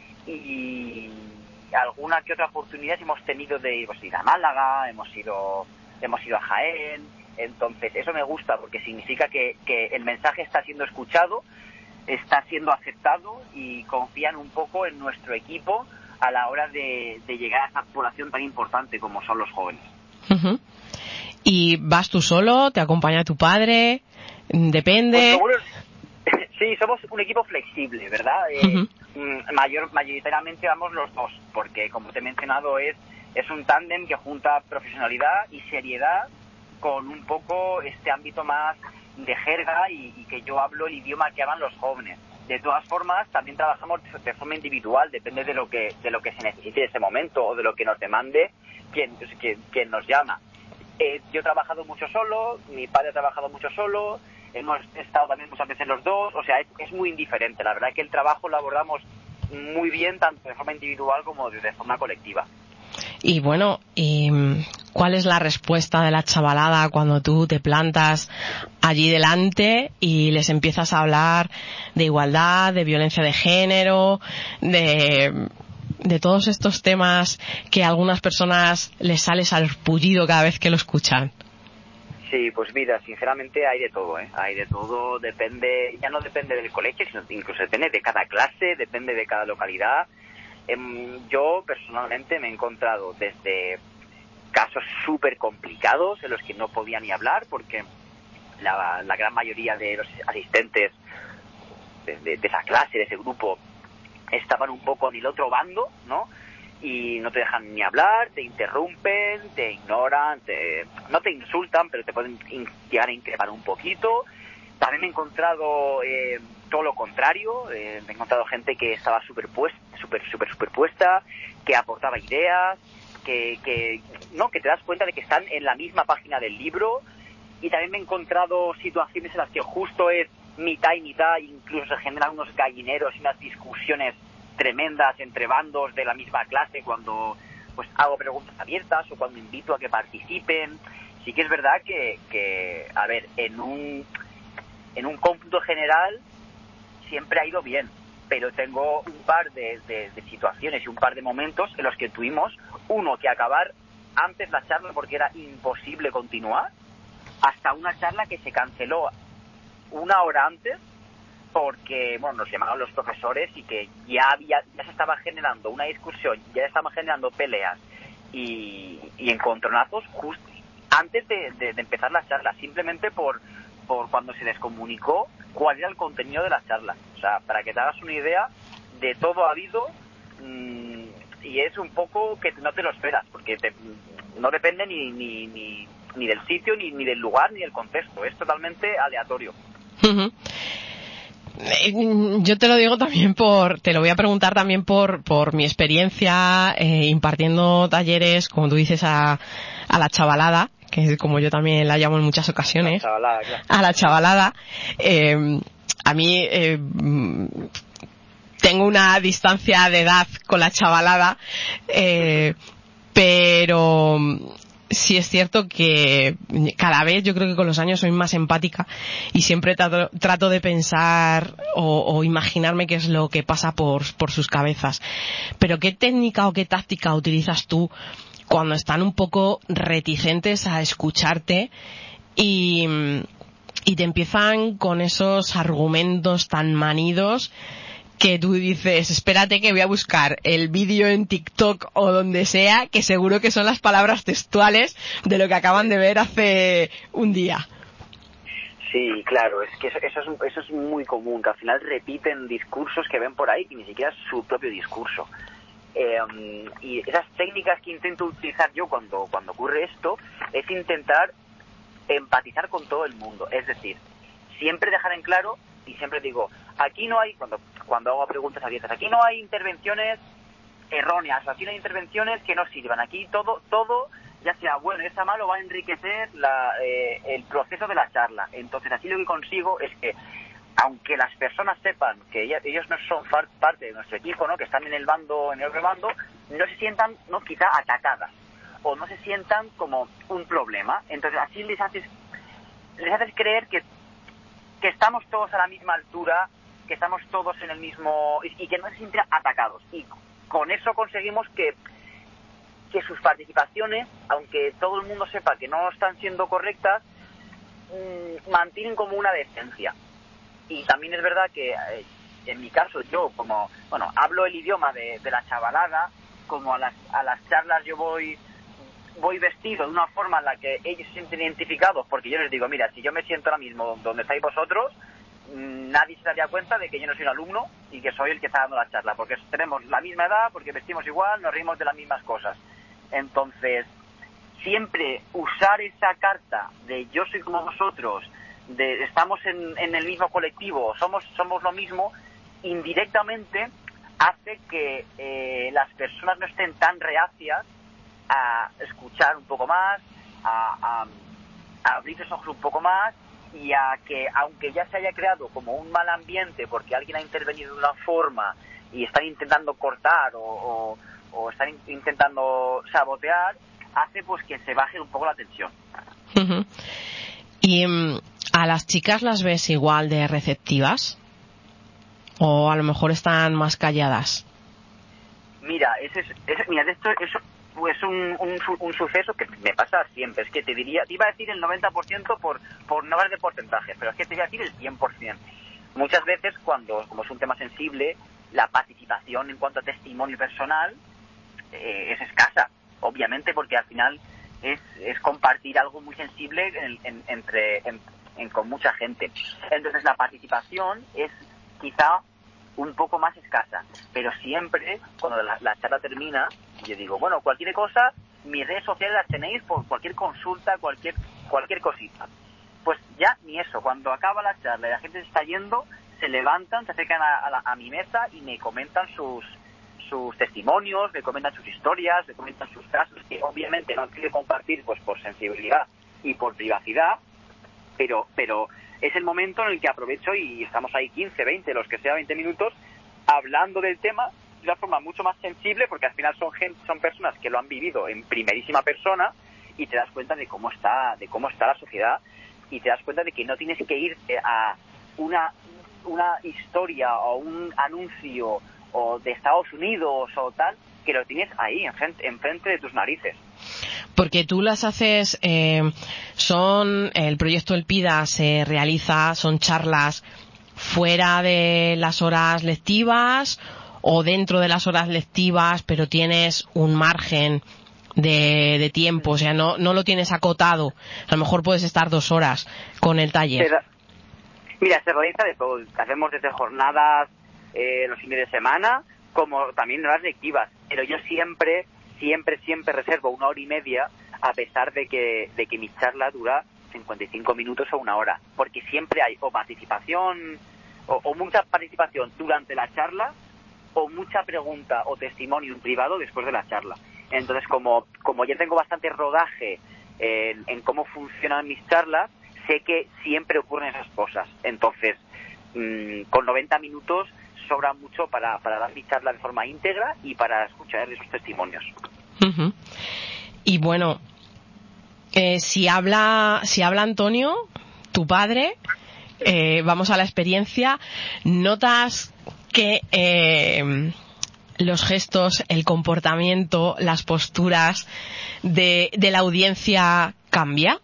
y alguna que otra oportunidad hemos tenido de pues, ir a Málaga, hemos ido hemos ido a Jaén. Entonces eso me gusta porque significa que, que el mensaje está siendo escuchado, está siendo aceptado y confían un poco en nuestro equipo a la hora de, de llegar a esa población tan importante como son los jóvenes. Uh-huh. ¿Y vas tú solo? ¿Te acompaña tu padre? ¿Depende? Pues, bueno, sí, somos un equipo flexible, ¿verdad? Uh-huh. Eh, mayor, mayoritariamente vamos los dos, porque como te he mencionado es, es un tándem que junta profesionalidad y seriedad con un poco este ámbito más de jerga y, y que yo hablo el idioma que hablan los jóvenes. De todas formas, también trabajamos de forma individual, depende de lo que de lo que se necesite en ese momento o de lo que nos demande quien, quien, quien nos llama. Eh, yo he trabajado mucho solo, mi padre ha trabajado mucho solo, hemos estado también muchas veces los dos, o sea, es, es muy indiferente. La verdad es que el trabajo lo abordamos muy bien, tanto de forma individual como de, de forma colectiva. Y bueno, ¿y cuál es la respuesta de la chavalada cuando tú te plantas allí delante y les empiezas a hablar de igualdad, de violencia de género, de, de todos estos temas que a algunas personas les sale sarpullido cada vez que lo escuchan? Sí, pues mira, sinceramente hay de todo, ¿eh? Hay de todo, depende, ya no depende del colegio, sino incluso depende de cada clase, depende de cada localidad. Yo personalmente me he encontrado desde casos súper complicados en los que no podía ni hablar porque la, la gran mayoría de los asistentes de, de, de esa clase, de ese grupo, estaban un poco en el otro bando, ¿no? Y no te dejan ni hablar, te interrumpen, te ignoran, te, no te insultan, pero te pueden in, llegar a increpar un poquito. También me he encontrado eh, todo lo contrario, eh, me he encontrado gente que estaba superpuesta, super, super, superpuesta, que aportaba ideas, que, que, no, que te das cuenta de que están en la misma página del libro, y también me he encontrado situaciones en las que justo es mitad y mitad, incluso se generan unos gallineros y unas discusiones tremendas entre bandos de la misma clase cuando pues hago preguntas abiertas o cuando invito a que participen. Sí que es verdad que, que a ver, en un en un cómputo general siempre ha ido bien, pero tengo un par de, de, de situaciones y un par de momentos en los que tuvimos, uno, que acabar antes la charla porque era imposible continuar, hasta una charla que se canceló una hora antes porque, bueno, nos llamaron los profesores y que ya había ya se estaba generando una discusión, ya se estaban generando peleas y, y encontronazos justo antes de, de, de empezar la charla, simplemente por por cuando se les comunicó cuál era el contenido de la charla. O sea, para que te hagas una idea, de todo ha habido, mmm, y es un poco que no te lo esperas, porque te, no depende ni, ni, ni, ni del sitio, ni, ni del lugar, ni del contexto, es totalmente aleatorio. Uh-huh. Yo te lo digo también por, te lo voy a preguntar también por, por mi experiencia eh, impartiendo talleres, como tú dices, a, a la chavalada, que es como yo también la llamo en muchas ocasiones, la chavalada, claro. a la chavalada. Eh, a mí eh, tengo una distancia de edad con la chavalada, eh, pero sí es cierto que cada vez yo creo que con los años soy más empática y siempre trato, trato de pensar o, o imaginarme qué es lo que pasa por, por sus cabezas. Pero ¿qué técnica o qué táctica utilizas tú cuando están un poco reticentes a escucharte y, y te empiezan con esos argumentos tan manidos que tú dices, espérate que voy a buscar el vídeo en TikTok o donde sea, que seguro que son las palabras textuales de lo que acaban de ver hace un día? Sí, claro, es que eso, eso, es, eso es muy común, que al final repiten discursos que ven por ahí, que ni siquiera es su propio discurso. Eh, y esas técnicas que intento utilizar yo cuando, cuando ocurre esto es intentar empatizar con todo el mundo, es decir, siempre dejar en claro, y siempre digo, aquí no hay, cuando, cuando hago preguntas abiertas, aquí no hay intervenciones erróneas, aquí no hay intervenciones que no sirvan, aquí todo, todo ya sea bueno, ya sea malo, va a enriquecer la, eh, el proceso de la charla. Entonces así lo que consigo es que, aunque las personas sepan que ella, ellos no son far, parte de nuestro equipo, ¿no?, que están en el bando, en el otro bando, no se sientan, no, quizá atacadas, o no se sientan como un problema. Entonces así les haces, les haces creer que, que estamos todos a la misma altura, que estamos todos en el mismo, y, y que no se sienten atacados. Y con eso conseguimos que, que sus participaciones, aunque todo el mundo sepa que no están siendo correctas, mmm, mantienen como una decencia. Y también es verdad que eh, en mi caso yo, como, bueno, hablo el idioma de, de la chavalada, como a las, a las charlas yo voy voy vestido de una forma en la que ellos se sienten identificados, porque yo les digo, mira, si yo me siento ahora mismo donde estáis vosotros, mmm, nadie se daría cuenta de que yo no soy un alumno y que soy el que está dando la charla, porque tenemos la misma edad, porque vestimos igual, nos reímos de las mismas cosas. Entonces, siempre usar esa carta de yo soy como vosotros, de estamos en, en el mismo colectivo, somos somos lo mismo, indirectamente hace que eh, las personas no estén tan reacias a escuchar un poco más, a, a, a abrir los ojos un poco más, y a que, aunque ya se haya creado como un mal ambiente porque alguien ha intervenido de una forma y están intentando cortar o, o, o están in- intentando sabotear, hace pues que se baje un poco la tensión. Uh-huh. Y um, ¿a las chicas las ves igual de receptivas? ¿O a lo mejor están más calladas? Mira, ese es, ese, mira, esto eso pues un, un, un suceso que me pasa siempre. Es que te diría, te iba a decir el noventa por ciento por, por no hablar de porcentaje, pero es que te iba a decir el cien por ciento. Muchas veces, cuando, como es un tema sensible, la participación en cuanto a testimonio personal eh, es escasa, obviamente, porque al final es, es compartir algo muy sensible en, en, entre, en, en, con mucha gente. Entonces la participación es quizá un poco más escasa, pero siempre cuando la, la charla termina, yo digo, bueno, cualquier cosa, mis redes sociales las tenéis por cualquier consulta, cualquier cualquier cosita. Pues ya ni eso, cuando acaba la charla y la gente se está yendo, se levantan, se acercan a, a, la, a mi mesa y me comentan sus sus testimonios, me comentan sus historias, me comentan sus casos, que obviamente no quiero compartir pues por sensibilidad y por privacidad, pero pero es el momento en el que aprovecho y estamos ahí quince, veinte, los que sea veinte minutos, hablando del tema de una forma mucho más sensible, porque al final son gente, son personas que lo han vivido en primerísima persona, y te das cuenta de cómo está, de cómo está la sociedad, y te das cuenta de que no tienes que ir a una una historia o un anuncio o de Estados Unidos o tal, que lo tienes ahí, enfrente, enfrente de tus narices. Porque tú las haces, eh, son, el proyecto Elpida se realiza, son charlas fuera de las horas lectivas o dentro de las horas lectivas, pero tienes un margen de, de tiempo, o sea, no, no lo tienes acotado. A lo mejor puedes estar dos horas con el taller. Pero, mira, se realiza de todo. Hacemos desde jornadas eh, los fines de semana, como también horas lectivas. Pero yo siempre, siempre, siempre reservo una hora y media, a pesar de que, de que mi charla dura cincuenta y cinco minutos o una hora. Porque siempre hay o participación, o, o mucha participación durante la charla, o mucha pregunta o testimonio en privado después de la charla. Entonces, como, como ya tengo bastante rodaje en, en cómo funcionan mis charlas, sé que siempre ocurren esas cosas. Entonces, mmm, con noventa minutos sobra mucho para, para dar mi charla de forma íntegra y para escuchar esos testimonios. Uh-huh. Y bueno, eh, si habla si habla Antonio, tu padre, eh, vamos a la experiencia, ¿notas que eh, los gestos, el comportamiento, las posturas de, de la audiencia cambia?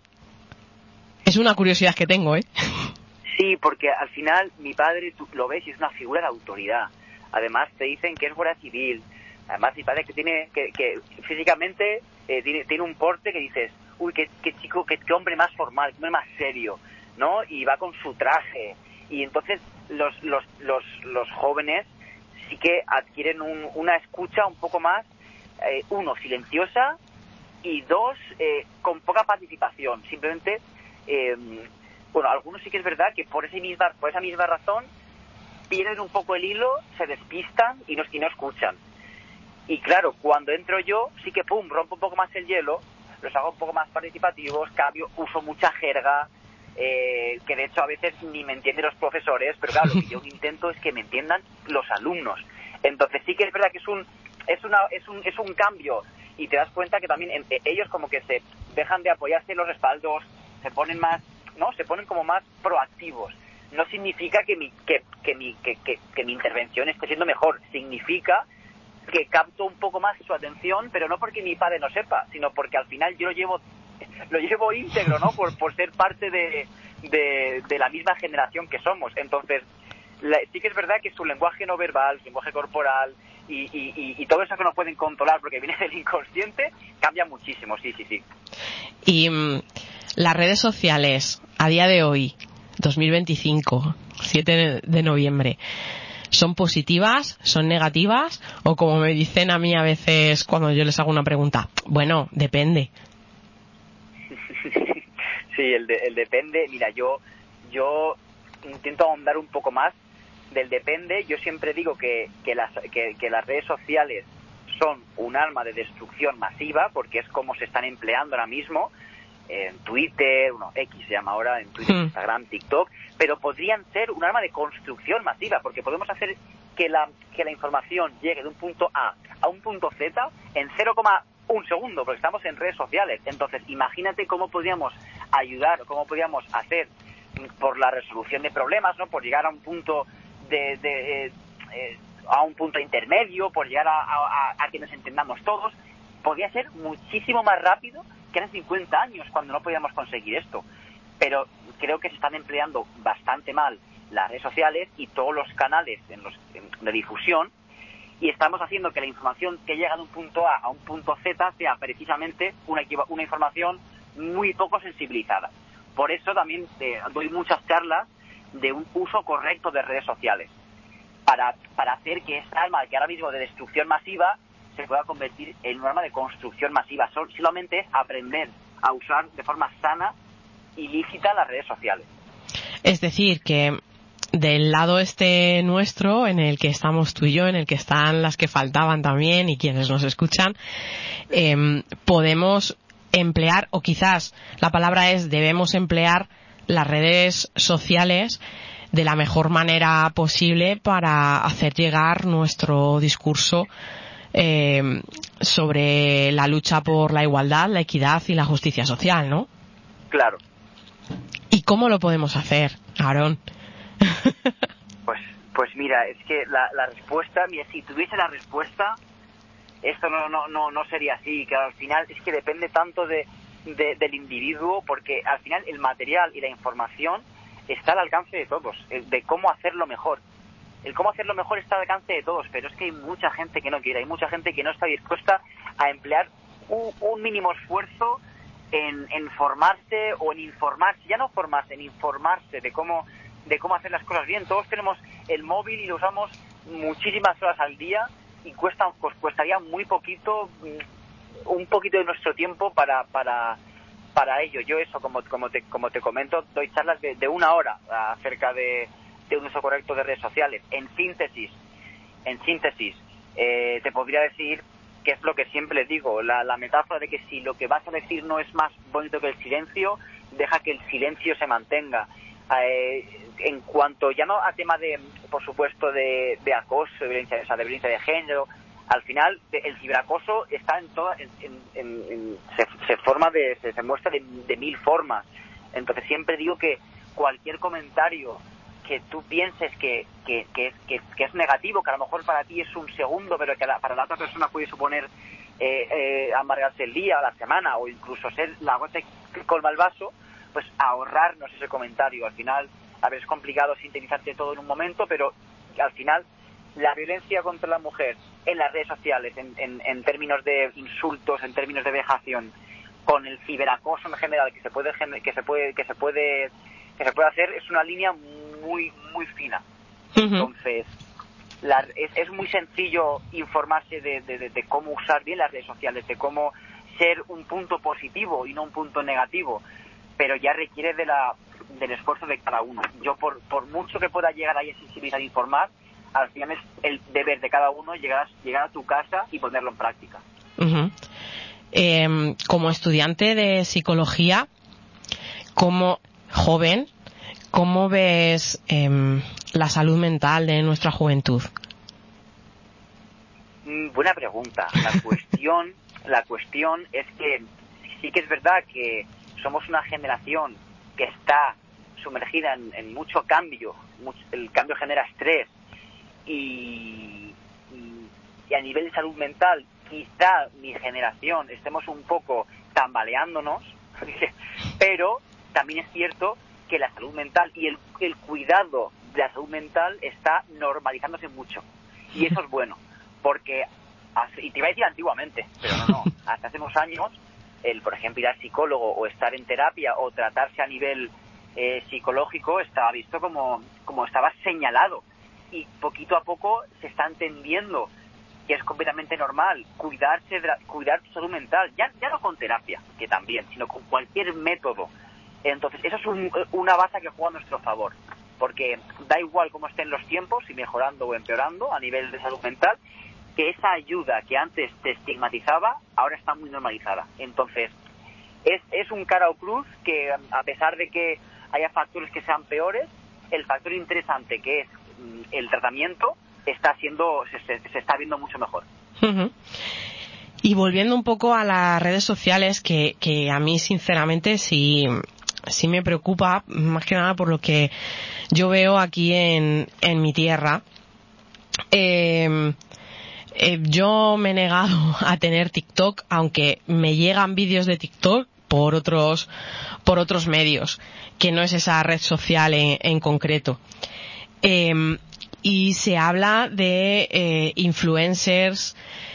Es una curiosidad que tengo, ¿eh? Sí, porque al final mi padre, tú lo ves, y es una figura de autoridad. Además te dicen que es guardia civil. Además mi padre que tiene que, que físicamente eh, tiene, tiene un porte que dices, uy, qué, qué chico, qué, qué hombre más formal, qué hombre más serio, ¿no? Y va con su traje. Y entonces los los los, los jóvenes sí que adquieren un, una escucha un poco más, eh, uno, silenciosa, y dos, eh, con poca participación. Simplemente, eh, bueno, algunos sí que es verdad que por, ese misma, por esa misma razón pierden un poco el hilo, se despistan y no, y no escuchan. Y claro, cuando entro yo, sí que pum, rompo un poco más el hielo, los hago un poco más participativos, cambio, uso mucha jerga, eh, que de hecho a veces ni me entienden los profesores, pero claro, lo que yo intento es que me entiendan los alumnos. Entonces sí que es verdad que es un es una es un es un cambio, y te das cuenta que también en, ellos como que se dejan de apoyarse en los respaldos, se ponen más, no, se ponen como más proactivos. No significa que mi que que mi que, que, que mi intervención esté siendo mejor, significa que capto un poco más su atención, pero no porque mi padre no sepa, sino porque al final yo lo llevo lo llevo íntegro, ¿no? Por por ser parte de de, de la misma generación que somos. Entonces, la, sí que es verdad que su lenguaje no verbal, su lenguaje corporal y, y, y, y todo eso que no pueden controlar porque viene del inconsciente, cambia muchísimo, sí, sí, sí. Y mmm, las redes sociales, a día de hoy, dos mil veinticinco, siete de noviembre, ¿son positivas? ¿Son negativas? O como me dicen a mí a veces cuando yo les hago una pregunta, bueno, depende. Sí, el, de, el depende. Mira, yo yo intento ahondar un poco más del depende. Yo siempre digo que, que, las, que, que las redes sociales son un arma de destrucción masiva, porque es como se están empleando ahora mismo en Twitter, bueno, X se llama ahora, en Twitter, Instagram, TikTok, pero podrían ser un arma de construcción masiva, porque podemos hacer que la que la información llegue de un punto A a un punto Z en cero coma uno segundo, porque estamos en redes sociales. Entonces, imagínate cómo podríamos ayudar, o cómo podríamos hacer por la resolución de problemas, ¿no? Por llegar a un punto de, de eh, eh, a un punto intermedio, por llegar a, a, a que nos entendamos todos. Podría ser muchísimo más rápido que hace cincuenta años, cuando no podíamos conseguir esto. Pero creo que se están empleando bastante mal las redes sociales y todos los canales en los, en, de difusión, y estamos haciendo que la información que llega de un punto A a un punto Z sea precisamente una, una información muy poco sensibilizada. Por eso también eh, doy muchas charlas de un uso correcto de redes sociales, para, para hacer que esta arma, que ahora mismo de destrucción masiva, se pueda convertir en un arma de construcción masiva. Sol, solamente es aprender a usar de forma sana y lícita las redes sociales. Es decir, que del lado este nuestro, en el que estamos tú y yo, en el que están las que faltaban también y quienes nos escuchan, eh, podemos emplear, o quizás la palabra es debemos emplear, las redes sociales de la mejor manera posible para hacer llegar nuestro discurso eh, sobre la lucha por la igualdad, la equidad y la justicia social, ¿no? Claro. ¿Y cómo lo podemos hacer, Aarón? Pues, pues mira, es que la, la respuesta, mira, si tuviese la respuesta, esto no, no, no, no sería así, que al final es que depende tanto de, de, del individuo, porque al final el material y la información está al alcance de todos, de cómo hacerlo mejor. El cómo hacerlo mejor está al alcance de todos, pero es que hay mucha gente que no quiere, hay mucha gente que no está dispuesta a emplear un, un mínimo esfuerzo en, en formarse o en informarse, ya no formarse, en informarse de cómo, de cómo hacer las cosas bien. Todos tenemos el móvil y lo usamos muchísimas horas al día y cuesta, costaría muy poquito, un poquito de nuestro tiempo para, para, para ello. Yo eso, como, como, te, como te comento, doy charlas de, de una hora acerca de, de un uso correcto de redes sociales. En síntesis, en síntesis, eh, te podría decir que es lo que siempre digo, la, la metáfora de que si lo que vas a decir no es más bonito que el silencio, deja que el silencio se mantenga. Eh, en cuanto ya no a tema de, por supuesto, de, de acoso, de violencia, o sea, de violencia de género, al final el ciberacoso está en toda, en, en, en, en, se, se forma de, se, se muestra de, de mil formas. Entonces siempre digo que cualquier comentario que tú pienses que, que, que, es, que, que es negativo, que a lo mejor para ti es un segundo, pero que la, para la otra persona puede suponer eh, eh, amargarse el día, la semana, o incluso ser la gota que colma el vaso, pues ahorrarnos ese comentario. Al final, a ver, es complicado sintetizarte todo en un momento, pero al final la violencia contra la mujer en las redes sociales, en, en, en términos de insultos, en términos de vejación, con el ciberacoso en general que se puede que se puede que se puede que se puede hacer, es una línea muy muy fina. Uh-huh. Entonces la, es, es muy sencillo informarse de, de, de, de cómo usar bien las redes sociales, de cómo ser un punto positivo y no un punto negativo, pero ya requiere de la del esfuerzo de cada uno. Yo por por mucho que pueda llegar ahí a sensibilizar e informar, al final es el deber de cada uno llegar a, llegar a tu casa y ponerlo en práctica. Uh-huh. Eh, como estudiante de psicología, como joven, ¿cómo ves eh, la salud mental de nuestra juventud? Mm, buena pregunta. La cuestión, la cuestión es que sí que es verdad que somos una generación que está sumergida en, en mucho cambio. Mucho, el cambio genera estrés y, y, y a nivel de salud mental quizá mi generación estemos un poco tambaleándonos, pero también es cierto que la salud mental y el, el cuidado de la salud mental está normalizándose mucho. Y eso es bueno, porque, y te iba a decir antiguamente, pero no, no, hasta hace unos años, el, por ejemplo, ir al psicólogo o estar en terapia o tratarse a nivel eh, psicológico estaba visto como, como estaba señalado. Y poquito a poco se está entendiendo que es completamente normal cuidarse de la, cuidar tu salud mental, ya, ya no con terapia, que también, sino con cualquier método. Entonces, eso es un, una base que juega a nuestro favor, porque da igual cómo estén los tiempos, si mejorando o empeorando a nivel de salud mental, que esa ayuda que antes te estigmatizaba, ahora está muy normalizada. Entonces, es, es un cara o cruz que, a pesar de que haya factores que sean peores, el factor interesante que es el tratamiento está siendo se, se, se está viendo mucho mejor. Uh-huh. Y volviendo un poco a las redes sociales, que, que a mí sinceramente sí, sí me preocupa, más que nada por lo que yo veo aquí en, en mi tierra. Eh, eh, yo me he negado a tener TikTok, aunque me llegan vídeos de TikTok por otros por otros medios, que no es esa red social en, en concreto. Eh, y se habla de eh, influencers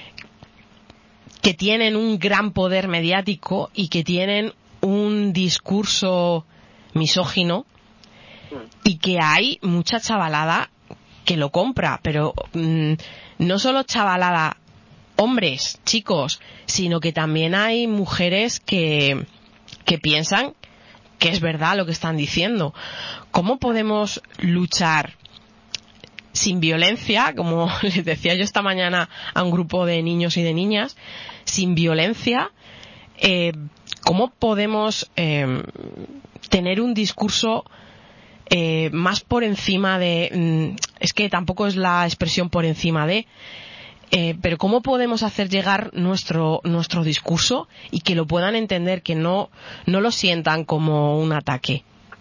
que tienen un gran poder mediático y que tienen un discurso misógino y que hay mucha chavalada que lo compra, pero mmm, no solo chavalada, hombres, chicos, sino que también hay mujeres que, que piensan que es verdad lo que están diciendo. ¿Cómo podemos luchar sin violencia, como les decía yo esta mañana a un grupo de niños y de niñas, sin violencia? Eh, ¿Cómo podemos eh, tener un discurso eh, más por encima de... Mm, es que tampoco es la expresión por encima de... Eh, pero ¿cómo podemos hacer llegar nuestro nuestro discurso y que lo puedan entender, que no, no lo sientan como un ataque?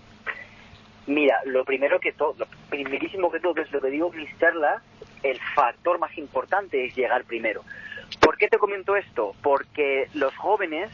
Mira, lo primero que todo, lo primerísimo que todo, es lo que digo en mis charlas, el factor más importante es llegar primero. ¿Por qué te comento esto? Porque los jóvenes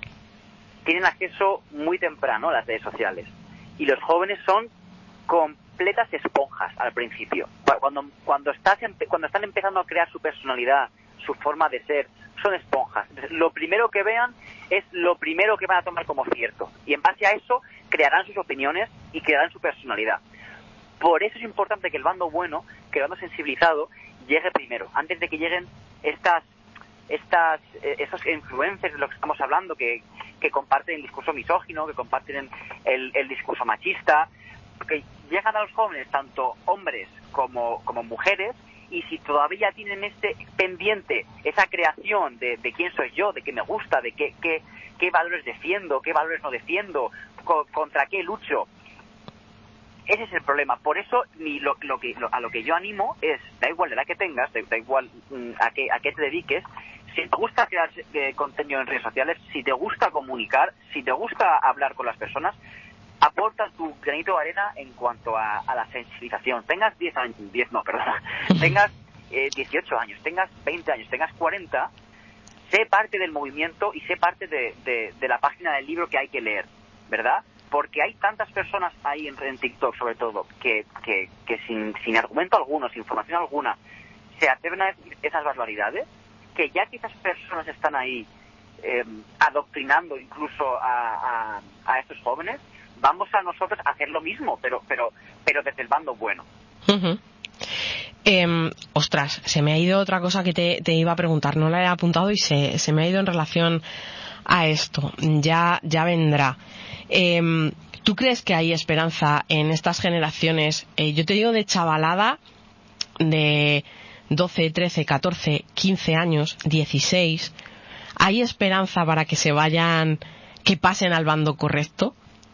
tienen acceso muy temprano a las redes sociales y los jóvenes son completas esponjas al principio. Cuando cuando estás cuando están empezando a crear su personalidad, su forma de ser, son esponjas. Lo primero que vean es lo primero que van a tomar como cierto y en base a eso crearán sus opiniones y crearán su personalidad. Por eso es importante que el bando bueno, que el bando sensibilizado, llegue primero, antes de que lleguen estas estas eh, esos influencers de los que estamos hablando, que, que comparten el discurso misógino, que comparten el, el discurso machista, que llegan a los jóvenes, tanto hombres como, como mujeres, y si todavía tienen este pendiente, esa creación de, de quién soy yo, de qué me gusta, de qué, qué, qué valores defiendo, qué valores no defiendo, co, contra qué lucho, ese es el problema. Por eso ni lo, lo que, lo, a lo que yo animo es, da igual de la que tengas, da, da igual mm, a, qué, a qué te dediques, si te gusta crear eh, contenido en redes sociales, si te gusta comunicar, si te gusta hablar con las personas, aporta tu granito de arena en cuanto a, a la sensibilización. Tengas diez años, diez no, perdona, tengas eh, dieciocho años, tengas veinte años, tengas cuarenta, sé parte del movimiento y sé parte de, de, de la página del libro que hay que leer, ¿verdad? Porque hay tantas personas ahí en, en TikTok, sobre todo, que, que, que sin, sin argumento alguno, sin información alguna, se atreven a decir esas barbaridades, que ya que esas personas están ahí eh, adoctrinando incluso a, a, a estos jóvenes, vamos a nosotros a hacer lo mismo, pero pero pero desde el bando bueno. Uh-huh. Eh, ostras, se me ha ido otra cosa que te, te iba a preguntar, no la he apuntado y se, se me ha ido en relación a esto. Ya, ya vendrá. Eh, ¿Tú crees que hay esperanza en estas generaciones? Eh, yo te digo de chavalada de doce, trece, catorce, quince años, dieciséis. ¿Hay esperanza para que se vayan, que pasen al bando correcto?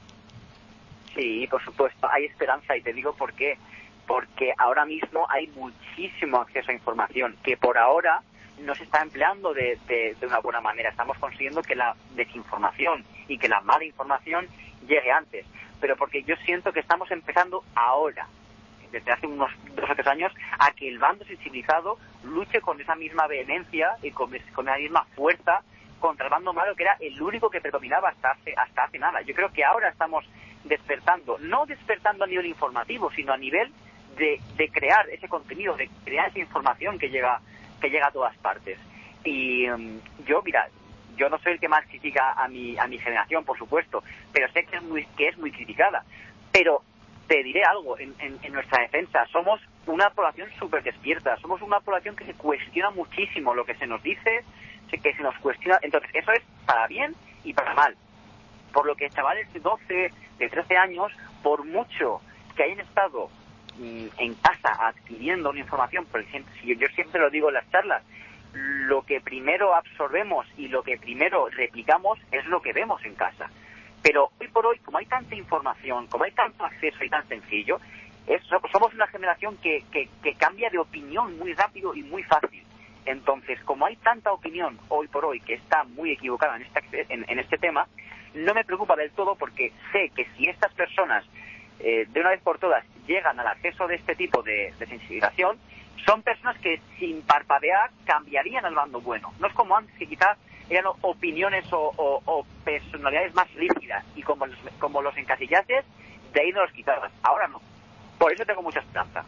Sí, por supuesto, hay esperanza, y te digo por qué. Porque ahora mismo hay muchísimo acceso a información que por ahora no se está empleando de, de, de una buena manera. Estamos consiguiendo que la desinformación y que la mala información llegue antes. Pero porque yo siento que estamos empezando ahora, desde hace unos dos o tres años, a que el bando sensibilizado luche con esa misma vehemencia y con, con la misma fuerza contra el bando malo, que era el único que predominaba hasta hace, hasta hace nada. Yo creo que ahora estamos despertando, no despertando a nivel informativo, sino a nivel de, de crear ese contenido, de crear esa información que llega que llega a todas partes. Y um, yo, mira, yo no soy el que más critica a mi a mi generación, por supuesto, pero sé que es muy que es muy criticada. Pero te diré algo, en, en, en nuestra defensa, somos una población súper despierta, somos una población que se cuestiona muchísimo lo que se nos dice, que se nos cuestiona, entonces eso es para bien y para mal. Por lo que chavales de doce, de trece años, por mucho que hayan estado mmm, en casa adquiriendo una información, por ejemplo, si yo siempre lo digo en las charlas, lo que primero absorbemos y lo que primero replicamos es lo que vemos en casa. Pero hoy por hoy, como hay tanta información, como hay tanto acceso y tan sencillo, es, somos una generación que, que, que cambia de opinión muy rápido y muy fácil. Entonces, como hay tanta opinión hoy por hoy que está muy equivocada en este, en, en este tema, no me preocupa del todo, porque sé que si estas personas eh, de una vez por todas llegan al acceso de este tipo de, de sensibilización, son personas que sin parpadear cambiarían al bando bueno. No es como antes, que quizás eran opiniones o, o, o personalidades más rígidas, y como los, como los encasillases, de ahí no los quitabas. Ahora no. Por eso tengo mucha esperanza.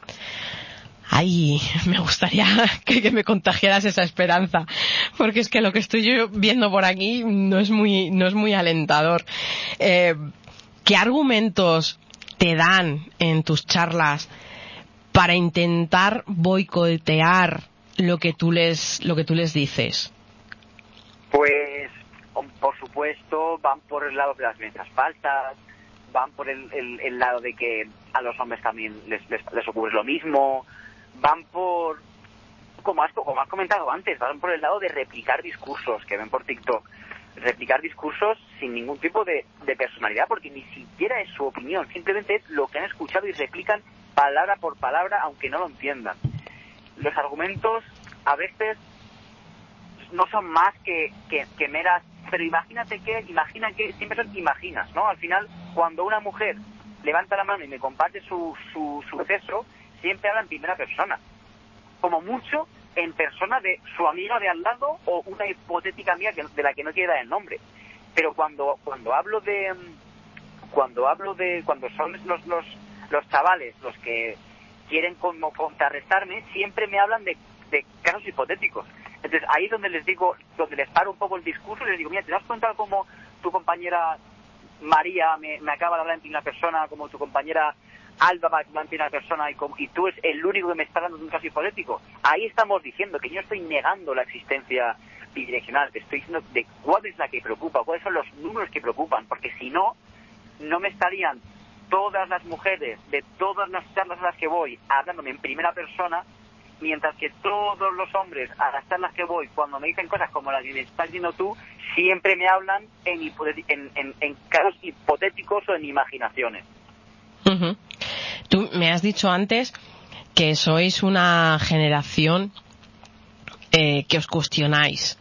Ay, me gustaría que, que me contagiaras esa esperanza, porque es que lo que estoy yo viendo por aquí no es muy, no es muy alentador. Eh, ¿Qué argumentos te dan en tus charlas para intentar boicotear lo que tú les, lo que tú les dices? Pues, por supuesto, van por el lado de las violencias falsas, van por el, el, el lado de que a los hombres también les, les, les ocurre lo mismo, van por, como has, como has comentado antes, van por el lado de replicar discursos que ven por TikTok, replicar discursos sin ningún tipo de, de personalidad, porque ni siquiera es su opinión, simplemente es lo que han escuchado y replican palabra por palabra, aunque no lo entiendan. Los argumentos a veces no son más que, que, que meras, pero imagínate que, imagina que, siempre son imaginas, ¿no? Al final, cuando una mujer levanta la mano y me comparte su, su suceso, siempre habla en primera persona, como mucho en persona de su amiga de al lado o una hipotética amiga que, de la que no quiere dar el nombre. Pero cuando cuando hablo de cuando hablo de cuando son los los los chavales los que quieren como contrarrestarme, siempre me hablan de, de casos hipotéticos. Entonces ahí es donde les digo, donde les paro un poco el discurso y les digo, mira, ¿te das cuenta cómo tu compañera María me, me acaba de hablar en primera persona, como tu compañera Alba va a hablar en primera persona y, como, y tú es el único que me está dando de un caso hipotético? Ahí estamos diciendo que yo estoy negando la existencia bidireccional, te estoy diciendo de cuál es la que preocupa, cuáles son los números que preocupan, porque si no, no me estarían todas las mujeres de todas las charlas a las que voy hablándome en primera persona, mientras que todos los hombres a las charlas que voy, cuando me dicen cosas como las que me estás diciendo tú, siempre me hablan en, en, en, en casos hipotéticos o en imaginaciones. Uh-huh. Tú me has dicho antes que sois una generación eh, que os cuestionáis.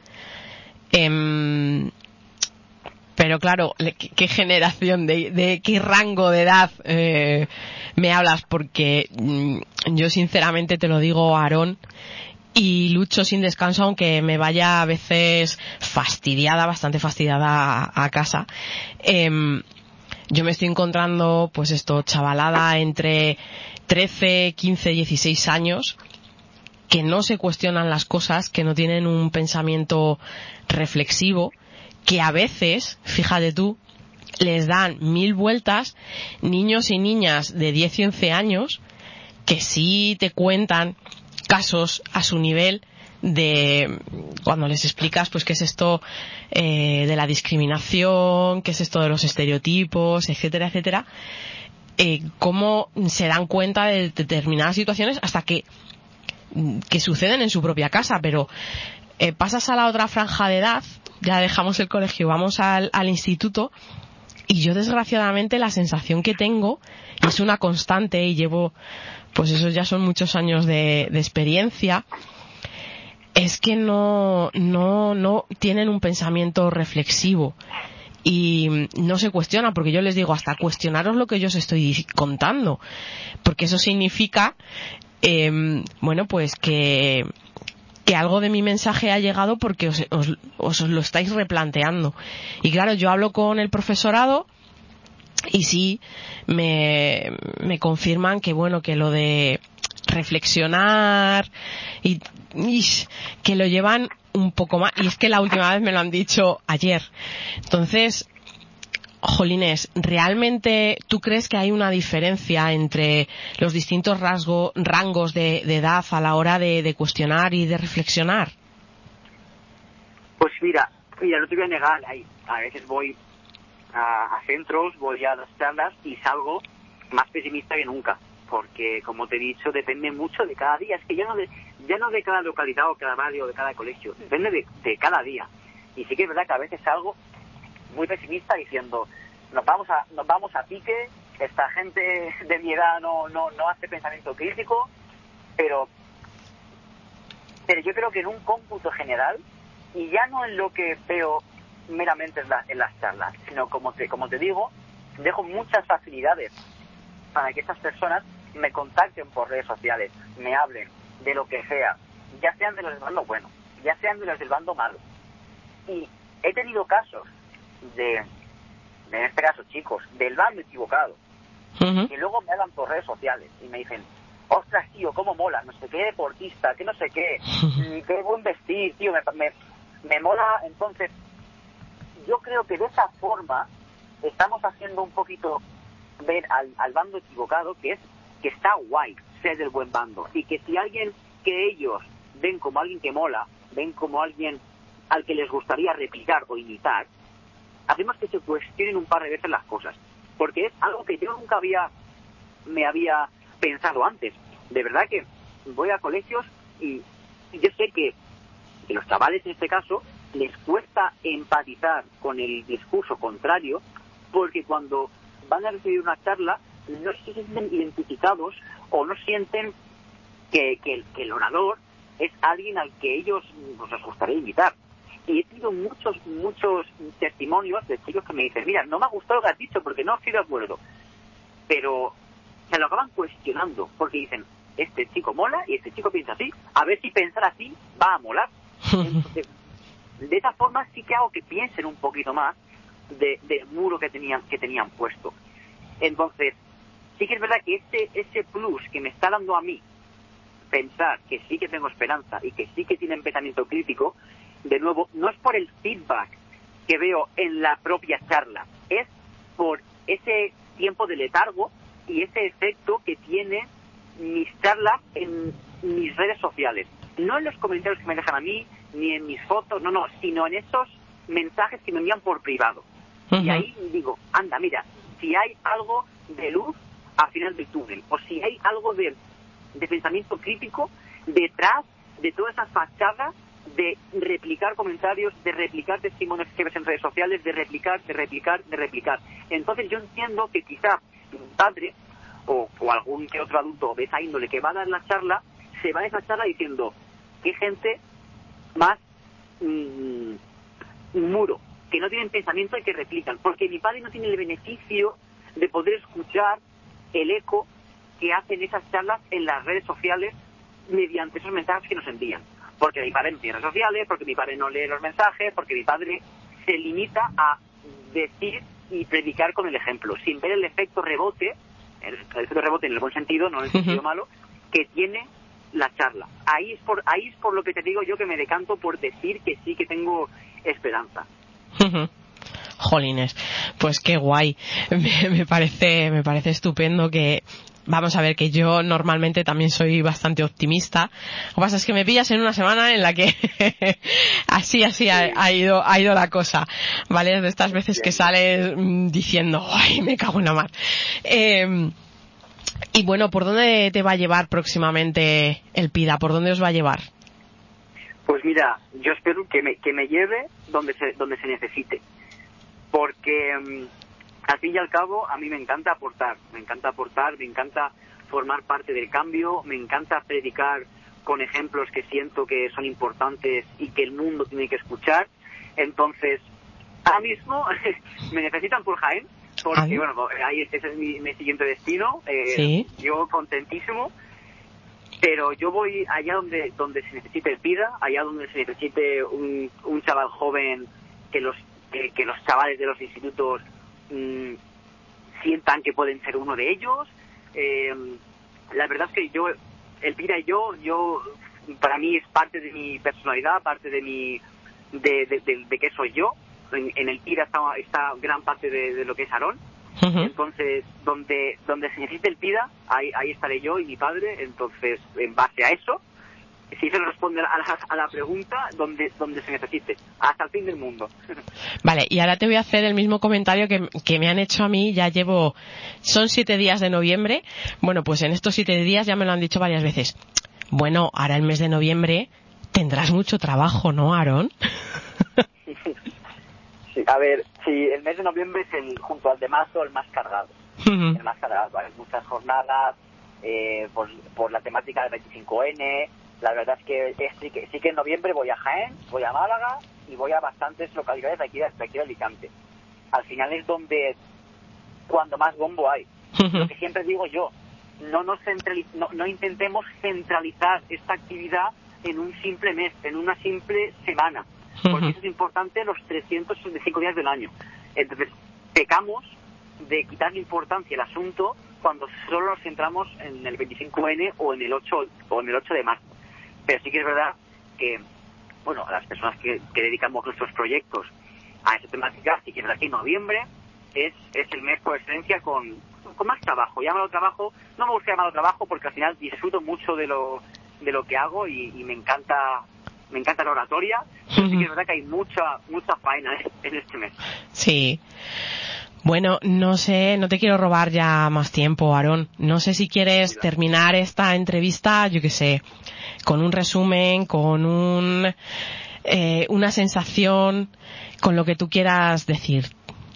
Eh, pero claro, ¿qué, qué generación, de, de qué rango de edad eh, me hablas? Porque mm, yo sinceramente te lo digo, Aarón, y lucho sin descanso, aunque me vaya a veces fastidiada, bastante fastidiada a, a casa. Eh, yo me estoy encontrando, pues esto, chavalada entre trece, quince, dieciséis años, que no se cuestionan las cosas, que no tienen un pensamiento reflexivo, que a veces, fíjate tú, les dan mil vueltas, niños y niñas de diez y once años, que sí te cuentan casos a su nivel de cuando les explicas pues qué es esto eh, de la discriminación, qué es esto de los estereotipos, etcétera, etcétera, eh, cómo se dan cuenta de determinadas situaciones hasta que que suceden en su propia casa, pero eh, pasas a la otra franja de edad, ya dejamos el colegio, vamos al, al instituto, y yo desgraciadamente la sensación que tengo, y es una constante, y llevo, pues esos ya son muchos años de, de experiencia, es que no, no, no tienen un pensamiento reflexivo y no se cuestiona, porque yo les digo, hasta cuestionaros lo que yo os estoy contando, porque eso significa eh, bueno, pues que que algo de mi mensaje ha llegado porque os, os, os lo estáis replanteando. Y claro, yo hablo con el profesorado y sí me, me confirman que bueno, que lo de reflexionar y, y que lo llevan un poco más, y es que la última vez me lo han dicho ayer. Entonces, jolines, ¿realmente tú crees que hay una diferencia entre los distintos rasgo, rangos de, de edad a la hora de, de cuestionar y de reflexionar? Pues mira, mira, no te voy a negar, a veces voy a, a centros, voy a las charlas y salgo más pesimista que nunca, porque como te he dicho, depende mucho de cada día. Es que ya no de, ya no de cada localidad o cada barrio o de cada colegio, depende de, de cada día. Y sí que es verdad que a veces salgo muy pesimista diciendo, nos vamos a nos vamos a pique, esta gente de mi edad no no no hace pensamiento crítico, pero pero yo creo que en un cómputo general, y ya no en lo que veo meramente en, la, en las charlas, sino como te como te digo, dejo muchas facilidades para que estas personas me contacten por redes sociales, me hablen de lo que sea, ya sean de los del bando bueno, ya sean de los del bando malo. Y he tenido casos de, en este caso chicos, del bando equivocado, uh-huh. y luego me hablan por redes sociales y me dicen, ostras tío, cómo mola, no sé qué deportista, que no sé qué, uh-huh. qué buen vestir, tío, me, me, me mola. Entonces yo creo que de esa forma estamos haciendo un poquito ver al, al bando equivocado que es que está guay ser del buen bando, y que si alguien que ellos ven como alguien que mola, ven como alguien al que les gustaría replicar o imitar, hacemos que se cuestionen un par de veces las cosas, porque es algo que yo nunca había me había pensado antes. De verdad que voy a colegios y yo sé que, que los chavales en este caso les cuesta empatizar con el discurso contrario, porque cuando van a recibir una charla no se sienten identificados o no sienten que, que, que el orador es alguien al que ellos pues, les gustaría invitar. Y he tenido muchos, muchos testimonios de chicos que me dicen, mira, no me ha gustado lo que has dicho porque no estoy de acuerdo. Pero se lo acaban cuestionando porque dicen, este chico mola y este chico piensa así, a ver si pensar así va a molar. Entonces, de esa forma sí que hago que piensen un poquito más de, del muro que tenían, que tenían puesto. Entonces, sí que es verdad que ese, ese plus que me está dando a mí pensar que sí que tengo esperanza y que sí que tienen pensamiento crítico, de nuevo, no es por el feedback que veo en la propia charla, es por ese tiempo de letargo y ese efecto que tiene mis charlas en mis redes sociales. No en los comentarios que me dejan a mí, ni en mis fotos, no, no, sino en esos mensajes que me envían por privado. Uh-huh. Y ahí digo, anda, mira, si hay algo de luz al final del túnel, o si hay algo de, de pensamiento crítico detrás de toda esa fachada de replicar comentarios, de replicar testimonios que ves en redes sociales, de replicar, de replicar, de replicar. Entonces yo entiendo que quizá un padre o, o algún que otro adulto de esa índole que va a dar la charla, se va a esa charla diciendo, qué gente más mmm, muro, que no tienen pensamiento y que replican, porque mi padre no tiene el beneficio de poder escuchar el eco que hacen esas charlas en las redes sociales mediante esos mensajes que nos envían. Porque mi padre no tiene redes sociales, porque mi padre no lee los mensajes, porque mi padre se limita a decir y predicar con el ejemplo, sin ver el efecto rebote, el efecto rebote en el buen sentido, no en el sentido malo, que tiene la charla. Ahí es por ahí es por lo que te digo yo que me decanto por decir que sí que tengo esperanza. Jolines, pues qué guay. Me, me parece me parece estupendo que vamos a ver que yo normalmente también soy bastante optimista. Lo que pasa es que me pillas en una semana en la que así así ha, ha ido ha ido la cosa, ¿vale? De estas veces que sales diciendo, ay, me cago en la mar. Eh, y bueno, ¿por dónde te va a llevar próximamente el PIDA? ¿Por dónde os va a llevar? Pues mira, yo espero que me que me lleve donde se donde se necesite, porque um, al fin y al cabo a mí me encanta aportar, me encanta aportar, me encanta formar parte del cambio, me encanta predicar con ejemplos que siento que son importantes y que el mundo tiene que escuchar. Entonces, ahora mismo me necesitan por Jaén, porque ¿Ah? bueno, ahí ese es mi, mi siguiente destino. Eh, ¿Sí? Yo contentísimo. Pero yo voy allá donde donde se necesite el PIDA, allá donde se necesite un, un chaval joven, que los que, que los chavales de los institutos mmm, sientan que pueden ser uno de ellos. Eh, la verdad es que yo, el PIDA y yo, yo para mí es parte de mi personalidad, parte de mi de, de, de, de qué soy yo. En, en el PIDA está, está gran parte de, de lo que es Aarón. Uh-huh. Entonces, donde donde se necesite el PIDA, ahí, ahí estaré yo y mi padre. Entonces, en base a eso, si se responde a la, a la pregunta, donde donde se necesite, hasta el fin del mundo. Vale, y ahora te voy a hacer el mismo comentario que, que me han hecho a mí. Ya llevo, son siete días de noviembre. Bueno, pues en estos siete días ya me lo han dicho varias veces. Bueno, ahora el mes de noviembre tendrás mucho trabajo, ¿no, Aarón? Sí, a ver, sí, el mes de noviembre es el, junto al de marzo, el más cargado. Uh-huh. El más cargado. Hay muchas jornadas eh, por, por la temática del veinticinco ene. La verdad es que es, sí, que sí que en noviembre voy a Jaén, voy a Málaga y voy a bastantes localidades de aquí de, de, aquí de Alicante. Al final es donde, cuando más bombo hay. Uh-huh. Lo que siempre digo yo, no, nos centraliz- no, no intentemos centralizar esta actividad en un simple mes, en una simple semana. Porque eso es importante los trescientos sesenta y cinco días del año. Entonces, pecamos de quitarle importancia al asunto cuando solo nos centramos en el veinticinco ene o en el ocho o en el ocho de marzo. Pero sí que es verdad que, bueno, a las personas que, que dedicamos nuestros proyectos a esa temática, sí que es verdad que en noviembre es, es el mes por excelencia con, con más trabajo. Llámalo trabajo, no me gusta llamarlo trabajo porque al final disfruto mucho de lo, de lo que hago y, y me encanta... Me encanta la oratoria, pero sí que es verdad que hay mucha mucha faena en este mes. Sí. Bueno, no sé, no te quiero robar ya más tiempo, Aarón. No sé si quieres terminar esta entrevista, yo qué sé, con un resumen, con un eh, una sensación, con lo que tú quieras decir.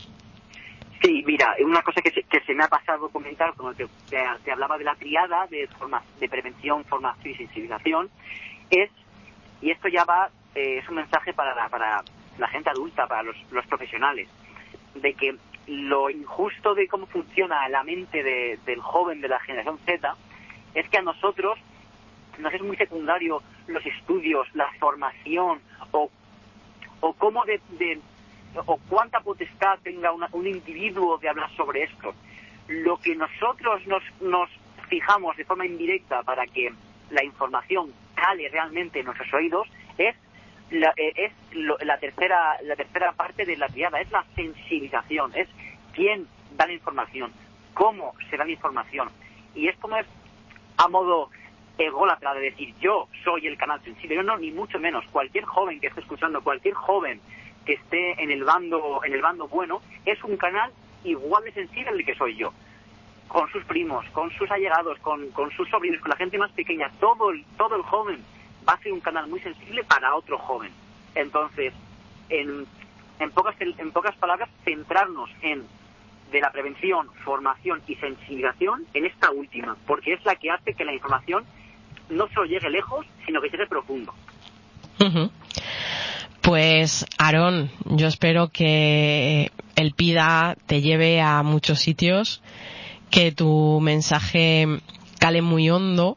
Sí, mira, una cosa que se, que se me ha pasado comentar, como te, te, te hablaba de la triada de, forma, de prevención, formación y sensibilización, es, y esto ya va, eh, es un mensaje para la, para la gente adulta, para los, los profesionales, de que lo injusto de cómo funciona la mente de, del joven de la generación Z es que a nosotros nos es muy secundario los estudios, la formación o, o cómo de, de o cuánta potestad tenga una, un individuo de hablar sobre esto. Lo que nosotros nos, nos fijamos de forma indirecta para que la información cale realmente en nuestros oídos es la, eh, es lo, la tercera la tercera parte de la triada, es la sensibilización, es quién da la información, cómo se da la información. Y esto no es a modo ególatra de decir yo soy el canal sensible, no, no, ni mucho menos. Cualquier joven que esté escuchando, cualquier joven que esté en el bando en el bando bueno, es un canal igual de sensible al que soy yo, con sus primos, con sus allegados, con, con sus sobrinos, con la gente más pequeña. Todo el, todo el joven va a ser un canal muy sensible para otro joven. Entonces, en, en pocas en pocas palabras, centrarnos en de la prevención, formación y sensibilización en esta última, porque es la que hace que la información no solo llegue lejos, sino que llegue profundo. Uh-huh. Pues, Aarón, yo espero que el PIDA te lleve a muchos sitios, que tu mensaje cale muy hondo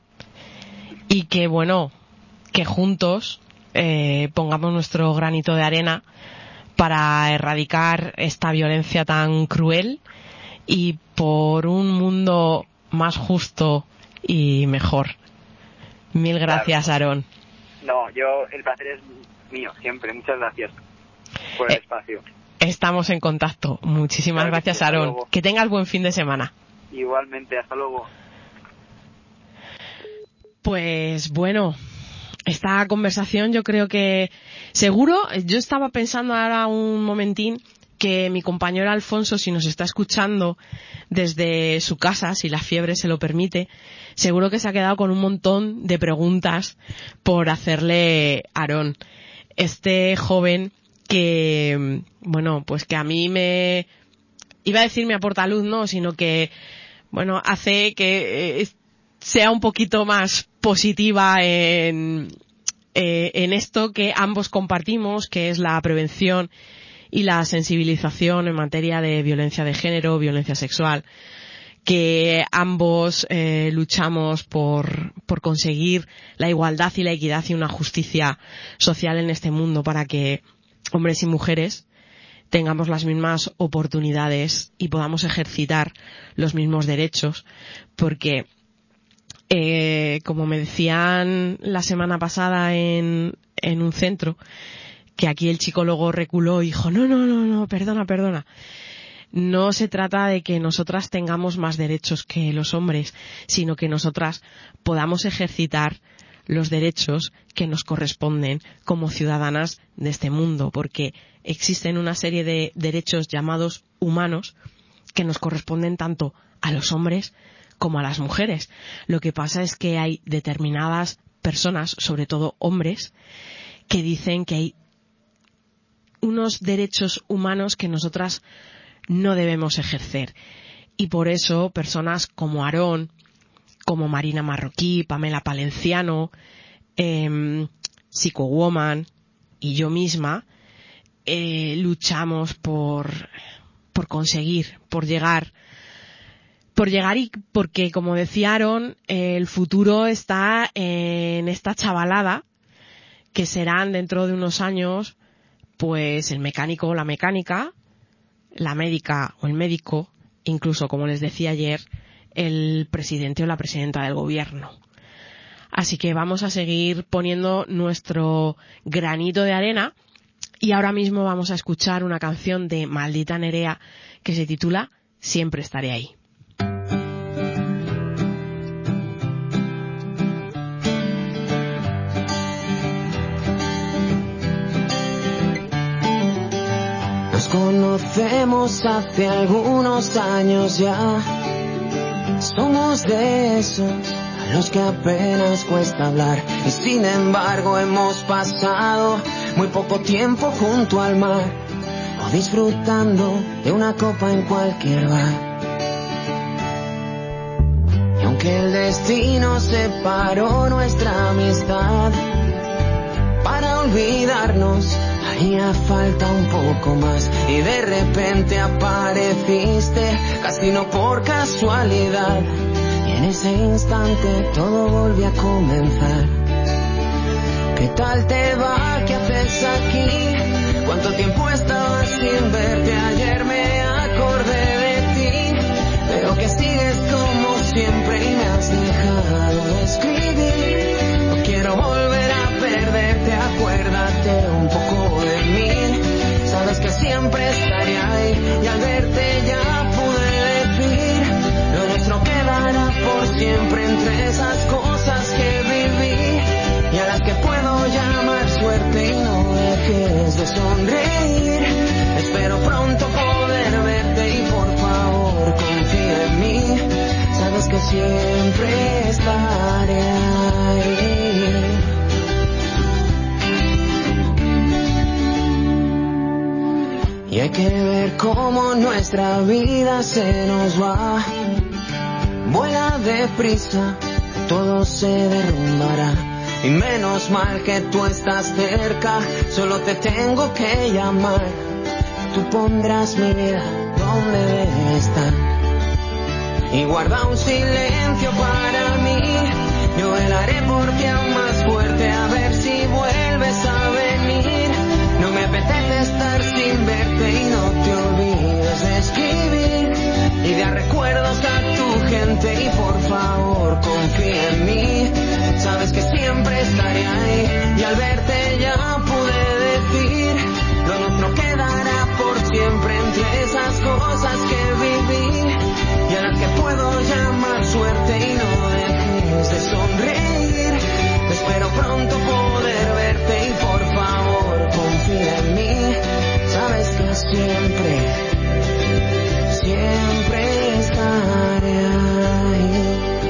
y que, bueno, que juntos eh, pongamos nuestro granito de arena para erradicar esta violencia tan cruel y por un mundo más justo y mejor. Mil gracias, claro. Aarón. No, yo, el placer es mío, siempre. Muchas gracias por el eh, espacio. Estamos en contacto. Muchísimas claro gracias, sí, Aarón. Que tengas buen fin de semana. Igualmente, hasta luego. Pues bueno, esta conversación yo creo que seguro, yo estaba pensando ahora un momentín que mi compañero Alfonso, si nos está escuchando desde su casa, si la fiebre se lo permite, seguro que se ha quedado con un montón de preguntas por hacerle a Aarón. Este joven que, bueno, pues que a mí me, iba a decir me aporta luz, no, sino que, bueno, hace que eh, sea un poquito más positiva en, eh, en esto que ambos compartimos, que es la prevención y la sensibilización en materia de violencia de género, violencia sexual, que ambos eh, luchamos por, por conseguir la igualdad y la equidad y una justicia social en este mundo para que hombres y mujeres tengamos las mismas oportunidades y podamos ejercitar los mismos derechos, porque eh, como me decían la semana pasada en, en un centro, que aquí el psicólogo reculó y dijo, no, no, no, no, perdona, perdona. No se trata de que nosotras tengamos más derechos que los hombres, sino que nosotras podamos ejercitar los derechos que nos corresponden como ciudadanas de este mundo, porque existen una serie de derechos llamados humanos que nos corresponden tanto a los hombres como a las mujeres. Lo que pasa es que hay determinadas personas, sobre todo hombres, que dicen que hay unos derechos humanos que nosotras no debemos ejercer. Y por eso personas como Aarón, como Marina Marroquí, Pamela Palenciano, eh, Psychowoman y yo misma eh, luchamos por, por conseguir, por llegar, por llegar y porque, como decía Aarón, eh, el futuro está en esta chavalada que serán dentro de unos años pues el mecánico o la mecánica, la médica o el médico, incluso, como les decía ayer, el presidente o la presidenta del gobierno. Así que vamos a seguir poniendo nuestro granito de arena y ahora mismo vamos a escuchar una canción de Maldita Nerea que se titula Siempre estaré ahí. Conocemos hace algunos años ya. Somos de esos a los que apenas cuesta hablar y sin embargo hemos pasado muy poco tiempo junto al mar, o disfrutando de una copa en cualquier bar. Y aunque el destino separó nuestra amistad, para olvidarnos haría falta un poco más. Y de repente apareciste, casi no por casualidad, y en ese instante todo volvió a comenzar. ¿Qué tal te va? ¿Qué haces aquí? ¿Cuánto tiempo estabas sin verte? Ayer me acordé de ti. Veo que sigues como siempre y me has dejado de escribir. No quiero volver a perderte, acuérdate un poco de mí. Sabes que siempre estaré ahí y al verte ya pude decir: lo nuestro quedará por siempre entre esas cosas que viví y a las que puedo llamar suerte. Y no dejes de sonreír, espero pronto poder verte y por favor confía en mí. Sabes que siempre estaré ahí. Y hay que ver cómo nuestra vida se nos va. Vuela deprisa, todo se derrumbará. Y menos mal que tú estás cerca, solo te tengo que llamar. Tú pondrás mi vida donde debe estar. Y guarda un silencio para mí, yo velaré por ti aún más fuerte, a ver si vuelves a venir. No me apetece estar sin verte y no te olvides de escribir y dar recuerdos a tu gente y por favor confía en mí. Sabes que siempre estaré ahí y al verte ya pude decir: lo nuestro quedará por siempre entre esas cosas que viví y a las que puedo llamar suerte. Y no dejes de sonreír, espero pronto poder verte y por favor confía en mí. Sabes que siempre, siempre estaré ahí.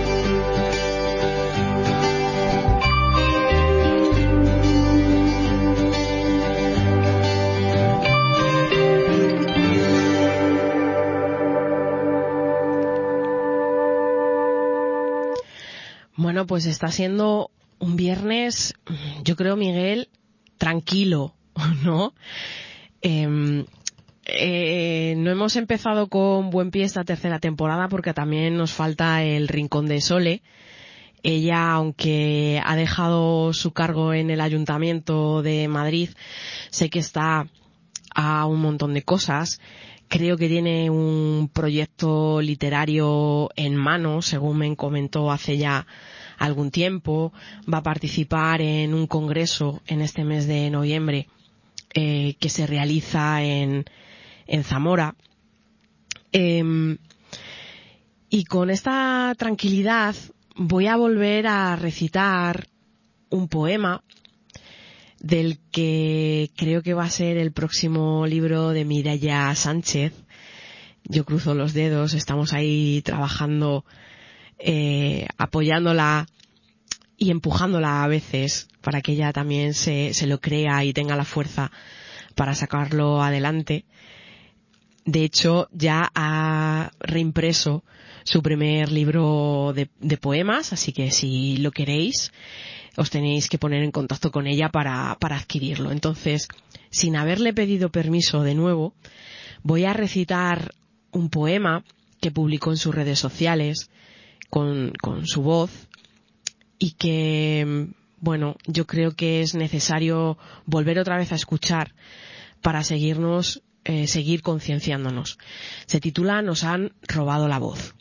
Bueno, pues está siendo un viernes, yo creo, Miguel, tranquilo, ¿no? Eh, eh, no hemos empezado con buen pie esta tercera temporada porque también nos falta el Rincón de Sole. Ella, aunque ha dejado su cargo en el Ayuntamiento de Madrid, sé que está a un montón de cosas. Creo que tiene un proyecto literario en mano, según me comentó hace ya algún tiempo. Va a participar en un congreso en este mes de noviembre eh, que se realiza en, en Zamora. Eh, y con esta tranquilidad voy a volver a recitar un poema del que creo que va a ser el próximo libro de Mireia Sánchez. Yo cruzo los dedos, estamos ahí trabajando, eh, apoyándola y empujándola a veces para que ella también se, se lo crea y tenga la fuerza para sacarlo adelante. De hecho, ya ha reimpreso su primer libro de, de poemas, así que si lo queréis, os tenéis que poner en contacto con ella para, para adquirirlo. Entonces, sin haberle pedido permiso de nuevo, voy a recitar un poema que publicó en sus redes sociales con, con su voz y que, bueno, yo creo que es necesario volver otra vez a escuchar para seguirnos, eh, seguir concienciándonos. Se titula Nos han robado la voz.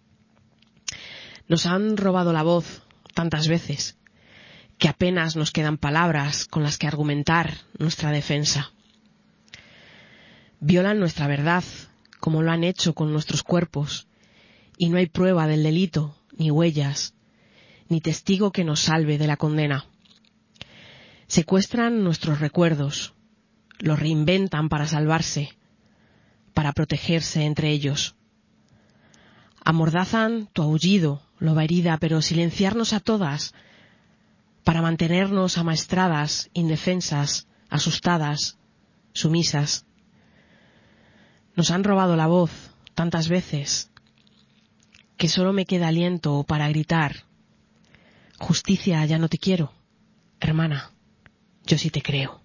Nos han robado la voz tantas veces que apenas nos quedan palabras con las que argumentar nuestra defensa. Violan nuestra verdad, como lo han hecho con nuestros cuerpos, y no hay prueba del delito, ni huellas, ni testigo que nos salve de la condena. Secuestran nuestros recuerdos, los reinventan para salvarse, para protegerse entre ellos. Amordazan tu aullido, loba herida, pero silenciarnos a todas, para mantenernos amaestradas, indefensas, asustadas, sumisas. Nos han robado la voz tantas veces que solo me queda aliento para gritar: justicia, ya no te quiero, hermana, yo sí te creo.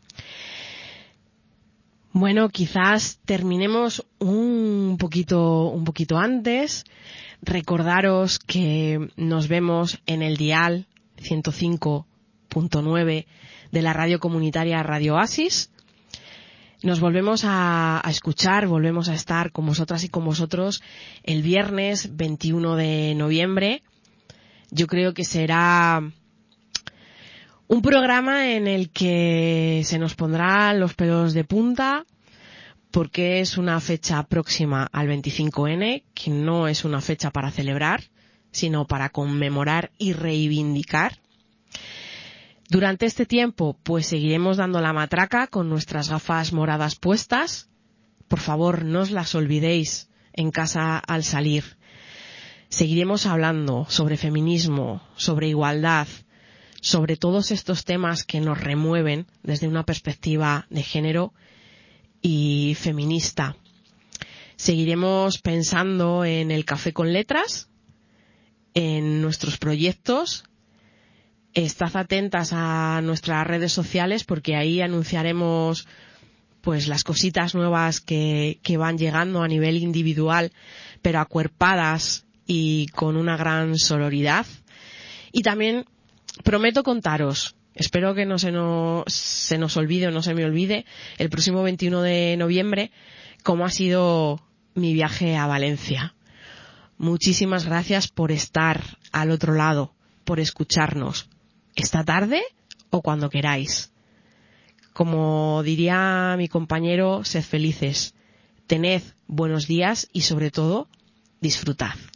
Bueno, quizás terminemos un poquito, un poquito antes. Recordaros que nos vemos en el dial ciento cinco punto nueve de la radio comunitaria Radio Oasis. Nos volvemos a, a escuchar, volvemos a estar con vosotras y con vosotros el viernes veintiuno de noviembre. Yo creo que será un programa en el que se nos pondrán los pelos de punta, porque es una fecha próxima al veinticinco ene, que no es una fecha para celebrar, sino para conmemorar y reivindicar. Durante este tiempo, pues seguiremos dando la matraca con nuestras gafas moradas puestas. Por favor, no os las olvidéis en casa al salir. Seguiremos hablando sobre feminismo, sobre igualdad, sobre todos estos temas que nos remueven desde una perspectiva de género y feminista. Seguiremos pensando en el café con letras, en nuestros proyectos. Estad atentas a nuestras redes sociales, porque ahí anunciaremos pues las cositas nuevas que, que van llegando a nivel individual, pero acuerpadas y con una gran sororidad. Y también prometo contaros, espero que no se nos, se nos olvide o no se me olvide, el próximo veintiuno de noviembre, cómo ha sido mi viaje a Valencia. Muchísimas gracias por estar al otro lado, por escucharnos, esta tarde o cuando queráis. Como diría mi compañero, sed felices, tened buenos días y sobre todo, disfrutad.